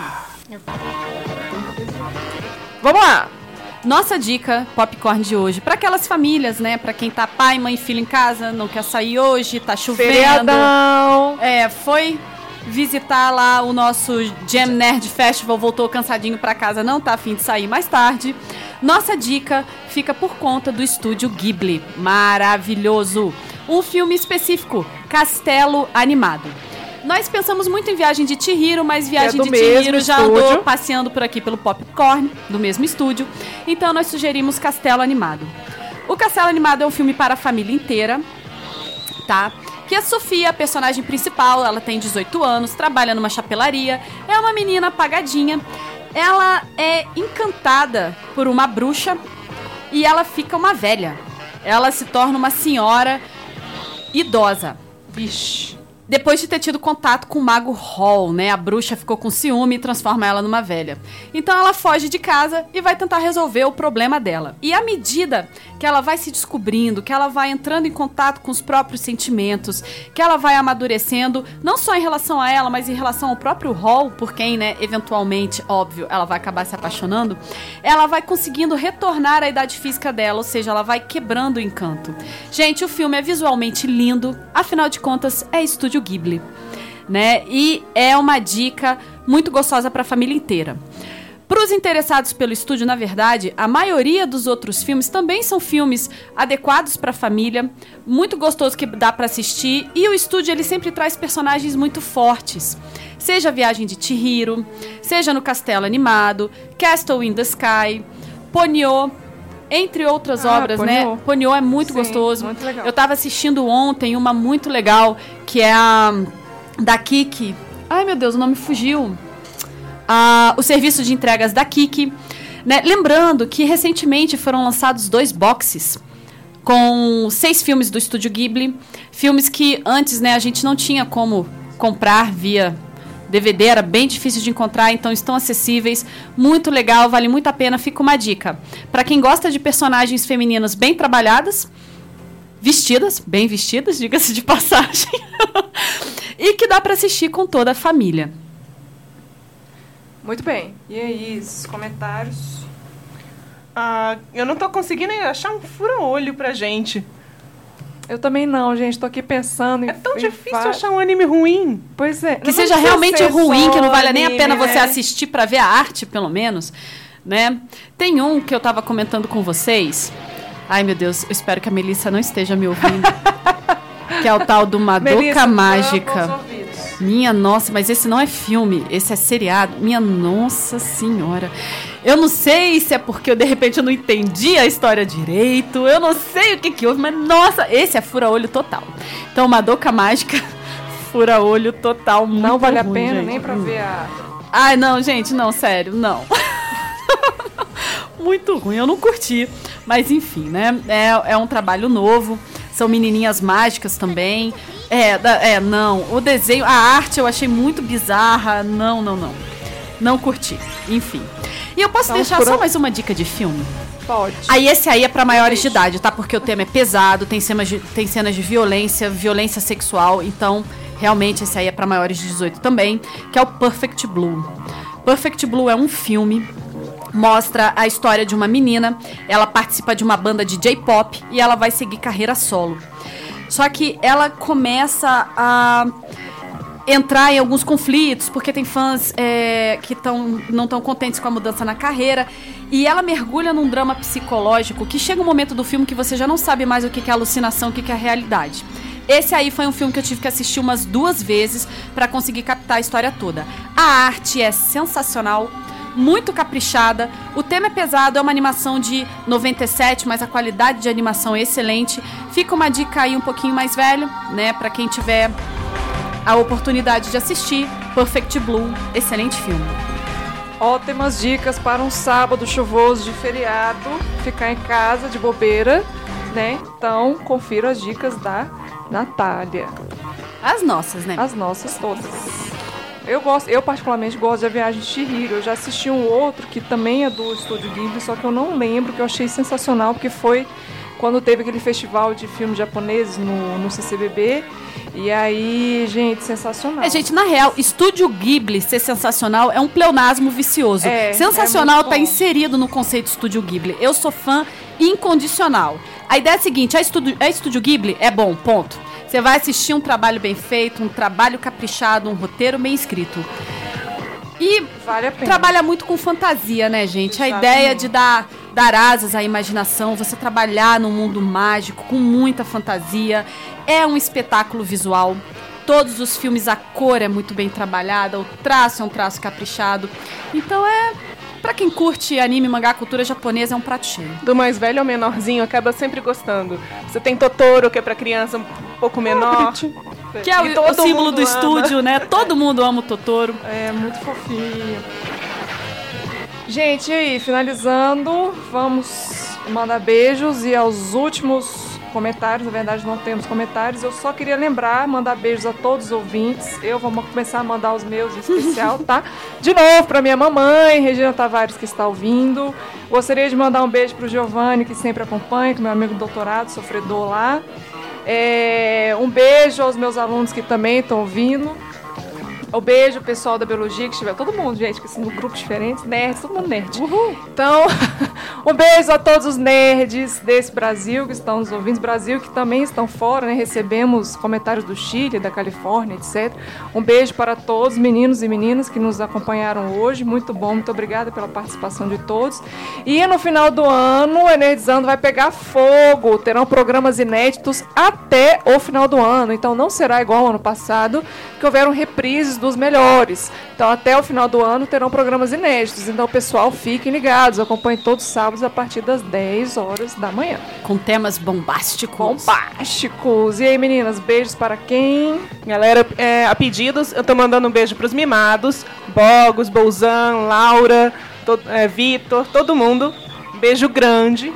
Vamos lá! Nossa dica popcorn de hoje, para aquelas famílias, né, para quem tá pai, mãe e filho em casa, não quer sair hoje, tá chovendo. Feriadão. Foi visitar lá o nosso Jam Nerd Festival, voltou cansadinho pra casa, não tá afim de sair mais tarde. Nossa dica fica por conta do estúdio Ghibli, maravilhoso. Um filme específico, Castelo Animado. Nós pensamos muito em Viagem de Chihiro, mas Viagem de Chihiro já andou passeando por aqui pelo Popcorn, do mesmo estúdio. Então nós sugerimos Castelo Animado. O Castelo Animado é um filme para a família inteira, tá? Que a Sofia, a personagem principal, ela tem 18 anos, trabalha numa chapelaria, é uma menina apagadinha. Ela é encantada por uma bruxa e ela fica uma velha. Ela se torna uma senhora idosa. Vixe. Depois de ter tido contato com o mago Hall, né? A bruxa ficou com ciúme e transforma ela numa velha. Então ela foge de casa e vai tentar resolver o problema dela. E à medida que ela vai se descobrindo, que ela vai entrando em contato com os próprios sentimentos, que ela vai amadurecendo, não só em relação a ela, mas em relação ao próprio Hall, por quem, né, eventualmente, óbvio, ela vai acabar se apaixonando, ela vai conseguindo retornar à idade física dela, ou seja, ela vai quebrando o encanto. Gente, o filme é visualmente lindo, afinal de contas, é Estúdio Ghibli, né? E é uma dica muito gostosa para a família inteira. Para os interessados pelo estúdio, na verdade, a maioria dos outros filmes também são filmes adequados para a família, muito gostoso que dá para assistir, e o estúdio ele sempre traz personagens muito fortes. Seja a Viagem de Chihiro, seja no Castelo Animado, Castle in the Sky, Ponyo, entre outras obras, Ponyo. né? Ponyo é muito gostoso. Muito legal. Eu tava assistindo ontem uma muito legal, que é a da Kiki. Ai, meu Deus, o nome fugiu. O serviço de entregas da Kiki. Né? Lembrando que recentemente foram lançados 2 boxes com 6 filmes do Estúdio Ghibli. Filmes que antes, né, a gente não tinha como comprar via DVD, era bem difícil de encontrar, então estão acessíveis, muito legal, vale muito a pena, fica uma dica. Para quem gosta de personagens femininas bem trabalhadas, vestidas, bem vestidas, diga-se de passagem, e que dá para assistir com toda a família. Muito bem. E aí, os comentários? Eu não tô conseguindo achar um fura-olho pra gente. Eu também não, gente. Tô aqui pensando. É tão difícil achar um anime ruim. Pois é. Que seja realmente ruim, que não vale nem a pena você assistir pra ver a arte, pelo menos, né? Tem um que eu tava comentando com vocês. Ai, meu Deus, eu espero que a Melissa não esteja me ouvindo. Que é o tal do Madoka Mágica. Minha nossa, mas esse não é filme, esse é seriado. Minha nossa senhora. Eu não sei se é porque de repente eu não entendi a história direito. Eu não sei o que houve, mas nossa, esse é fura-olho total. Então, Madoka Mágica, fura-olho total. Não vale a ruim, pena gente. nem pra ver a... Ai, não, gente, não, sério, não. Muito ruim, eu não curti. Mas enfim, né? É um trabalho novo. São menininhas mágicas também. Não. O desenho, a arte eu achei muito bizarra. Não. Não curti. Enfim. E eu posso deixar só mais uma dica de filme? Pode. Esse aí é pra maiores de idade, tá? Porque o tema é pesado, tem cenas de violência sexual. Então, realmente, esse aí é pra maiores de 18 também. Que é o Perfect Blue. Perfect Blue é um filme... Mostra a história de uma menina, ela participa de uma banda de J-pop e ela vai seguir carreira solo. Só que ela começa a entrar em alguns conflitos, porque tem fãs que não estão contentes com a mudança na carreira, e ela mergulha num drama psicológico que chega um momento do filme que você já não sabe mais o que é alucinação, o que é realidade. Esse aí foi um filme que eu tive que assistir umas 2 vezes para conseguir captar a história toda. A arte é sensacional, muito caprichada, o tema é pesado, é uma animação de 97, mas a qualidade de animação é excelente. Fica uma dica aí um pouquinho mais velho, né, pra quem tiver a oportunidade de assistir. Perfect Blue, excelente filme. Ótimas dicas para um sábado chuvoso de feriado, ficar em casa de bobeira, né? Então, confira as dicas da Natália. As nossas, né? As nossas todas. Eu particularmente gosto de A Viagem de Chihiro. Eu já assisti um outro que também é do Estúdio Ghibli, só que eu não lembro, que eu achei sensacional, porque foi quando teve aquele festival de filmes japoneses no CCBB. E aí, gente, sensacional. Gente, na real, Estúdio Ghibli ser sensacional é um pleonasmo vicioso. Sensacional tá inserido no conceito Estúdio Ghibli. Eu sou fã incondicional. A ideia é a seguinte, Estúdio Ghibli é bom, ponto. Você vai assistir um trabalho bem feito, um trabalho caprichado, um roteiro bem escrito. E vale a pena. Trabalha muito com fantasia, né, gente? A ideia de dar asas à imaginação, você trabalhar num mundo mágico com muita fantasia. É um espetáculo visual. Todos os filmes, a cor é muito bem trabalhada, o traço é um traço caprichado. Então pra quem curte anime, mangá, cultura japonesa, é um prato cheio. Do mais velho ao menorzinho, acaba sempre gostando. Você tem Totoro, que é pra criança um pouco menor. Que é o símbolo do estúdio, né? Todo mundo ama o Totoro. É, muito fofinho. Gente, e aí, finalizando, vamos mandar beijos e aos últimos comentários, na verdade não temos comentários. Eu só queria lembrar, mandar beijos a todos os ouvintes. Eu vou começar a mandar os meus em especial, tá? De novo, pra minha mamãe, Regina Tavares, que está ouvindo. Gostaria de mandar um beijo pro Giovanni, que sempre acompanha, que é meu amigo doutorado, sofredor lá. Um beijo aos meus alunos que também estão ouvindo. Um beijo ao pessoal da biologia que estiver. Todo mundo, gente, que são grupos diferentes, nerds, todo mundo nerd. Uhul. Então, um beijo a todos os nerds desse Brasil que estão nos ouvindo, Brasil que também estão fora, né? Recebemos comentários do Chile, da Califórnia, etc. Um beijo para todos, meninos e meninas que nos acompanharam hoje. Muito bom, muito obrigada pela participação de todos. E no final do ano, o Energizando vai pegar fogo. Terão programas inéditos até o final do ano. Então, não será igual ao ano passado, que houveram reprises dos melhores. Então, até o final do ano terão programas inéditos. Então, pessoal, fiquem ligados. Acompanhem todos os sábados a partir das 10 horas da manhã. Com temas bombásticos. Bombásticos. E aí, meninas, beijos para quem? Galera, a pedidos, eu tô mandando um beijo pros mimados. Bogos, Bolzan, Laura, Vitor, todo mundo. Beijo grande.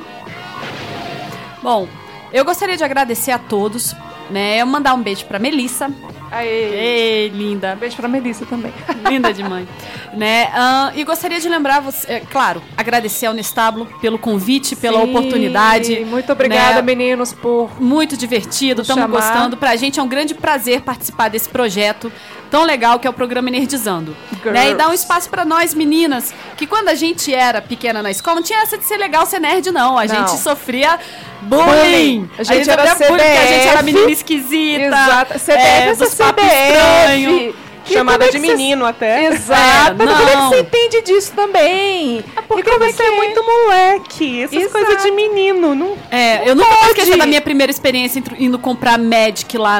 Bom, eu gostaria de agradecer a todos, né? Eu mandar um beijo pra Melissa. Ei, linda. Beijo pra Melissa também. Linda de mãe. Né? E gostaria de lembrar você, claro, agradecer ao Nestablo pelo convite, pela oportunidade. Muito obrigada, né? Meninos, por muito divertido, estamos gostando. Pra gente é um grande prazer participar desse projeto tão legal que é o programa Energizando. Né? E dar um espaço pra nós, meninas, que quando a gente era pequena na escola, não tinha essa de ser legal ser nerd, não. A gente sofria bullying. A gente era CBF, bullying, porque a gente era menina esquisita. Exato. CBF, dos papos estranhos. Chamada de menino até. Exato. Mas como é que você entende disso também? Porque você é muito moleque. Essas coisas de menino. Não eu nunca vou esquecer da minha primeira experiência indo comprar Magic lá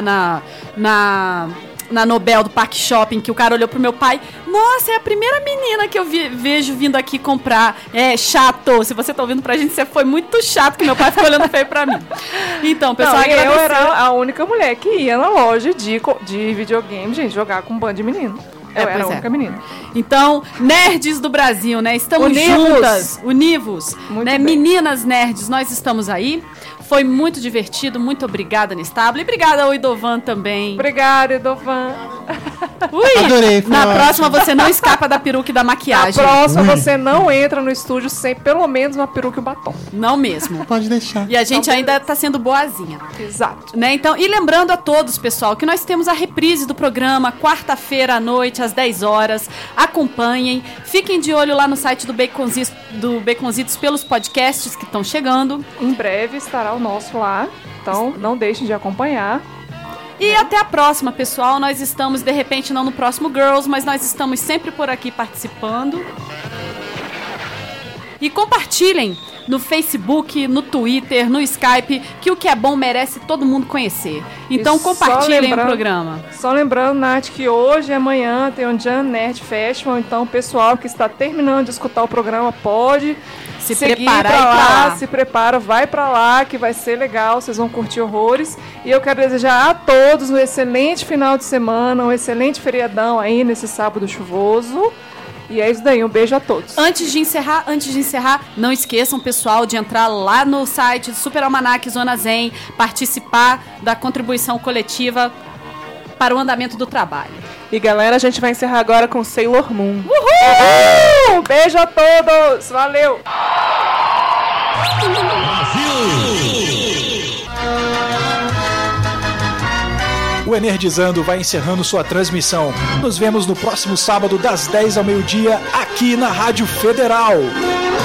na Nobel do Parque Shopping, que o cara olhou pro meu pai. Nossa, é a primeira menina que eu vejo vindo aqui comprar. É chato. Se você tá ouvindo pra gente, você foi muito chato, que meu pai ficou olhando feio pra mim. Então, pessoal, eu era a única mulher que ia na loja de videogame, gente, jogar com um bando de menino. Eu era a única menina. Então, nerds do Brasil, né? Estamos juntas. Univos. Né? Meninas nerds, nós estamos aí. Foi muito divertido, muito obrigada, Nestablo. E obrigada ao Idovan também. Obrigada, Idovan. Adorei. Na próxima você não escapa da peruca e da maquiagem. Na próxima você não entra no estúdio sem pelo menos uma peruca e um batom. Não mesmo. Pode deixar. E a gente ainda tá sendo boazinha. Exato. Né? Então, e lembrando a todos, pessoal, que nós temos a reprise do programa quarta-feira à noite, às 10 horas. Acompanhem. Fiquem de olho lá no site do Baconzitos pelos podcasts que estão chegando. Em breve estará o nosso lá. Então, não deixem de acompanhar. E até a próxima, pessoal. Nós estamos, de repente, não no próximo Girls, mas nós estamos sempre por aqui participando. E compartilhem no Facebook, no Twitter, no Skype, que o que é bom merece todo mundo conhecer. Então compartilhem o programa. Só lembrando, Nath, que hoje e amanhã tem um Jan Nerd Festival, então o pessoal que está terminando de escutar o programa pode se seguir preparar pra e lá, se prepara, vai pra lá, que vai ser legal, vocês vão curtir horrores. E eu quero desejar a todos um excelente final de semana, um excelente feriadão aí nesse sábado chuvoso. E é isso daí, um beijo a todos. Antes de encerrar, não esqueçam, pessoal, de entrar lá no site do Super Almanac Zona Zen, participar da contribuição coletiva para o andamento do trabalho. E galera, a gente vai encerrar agora com Sailor Moon. Uhul! Beijo a todos! Valeu! O Energizando vai encerrando sua transmissão. Nos vemos no próximo sábado das 10 ao meio-dia aqui na Rádio Federal.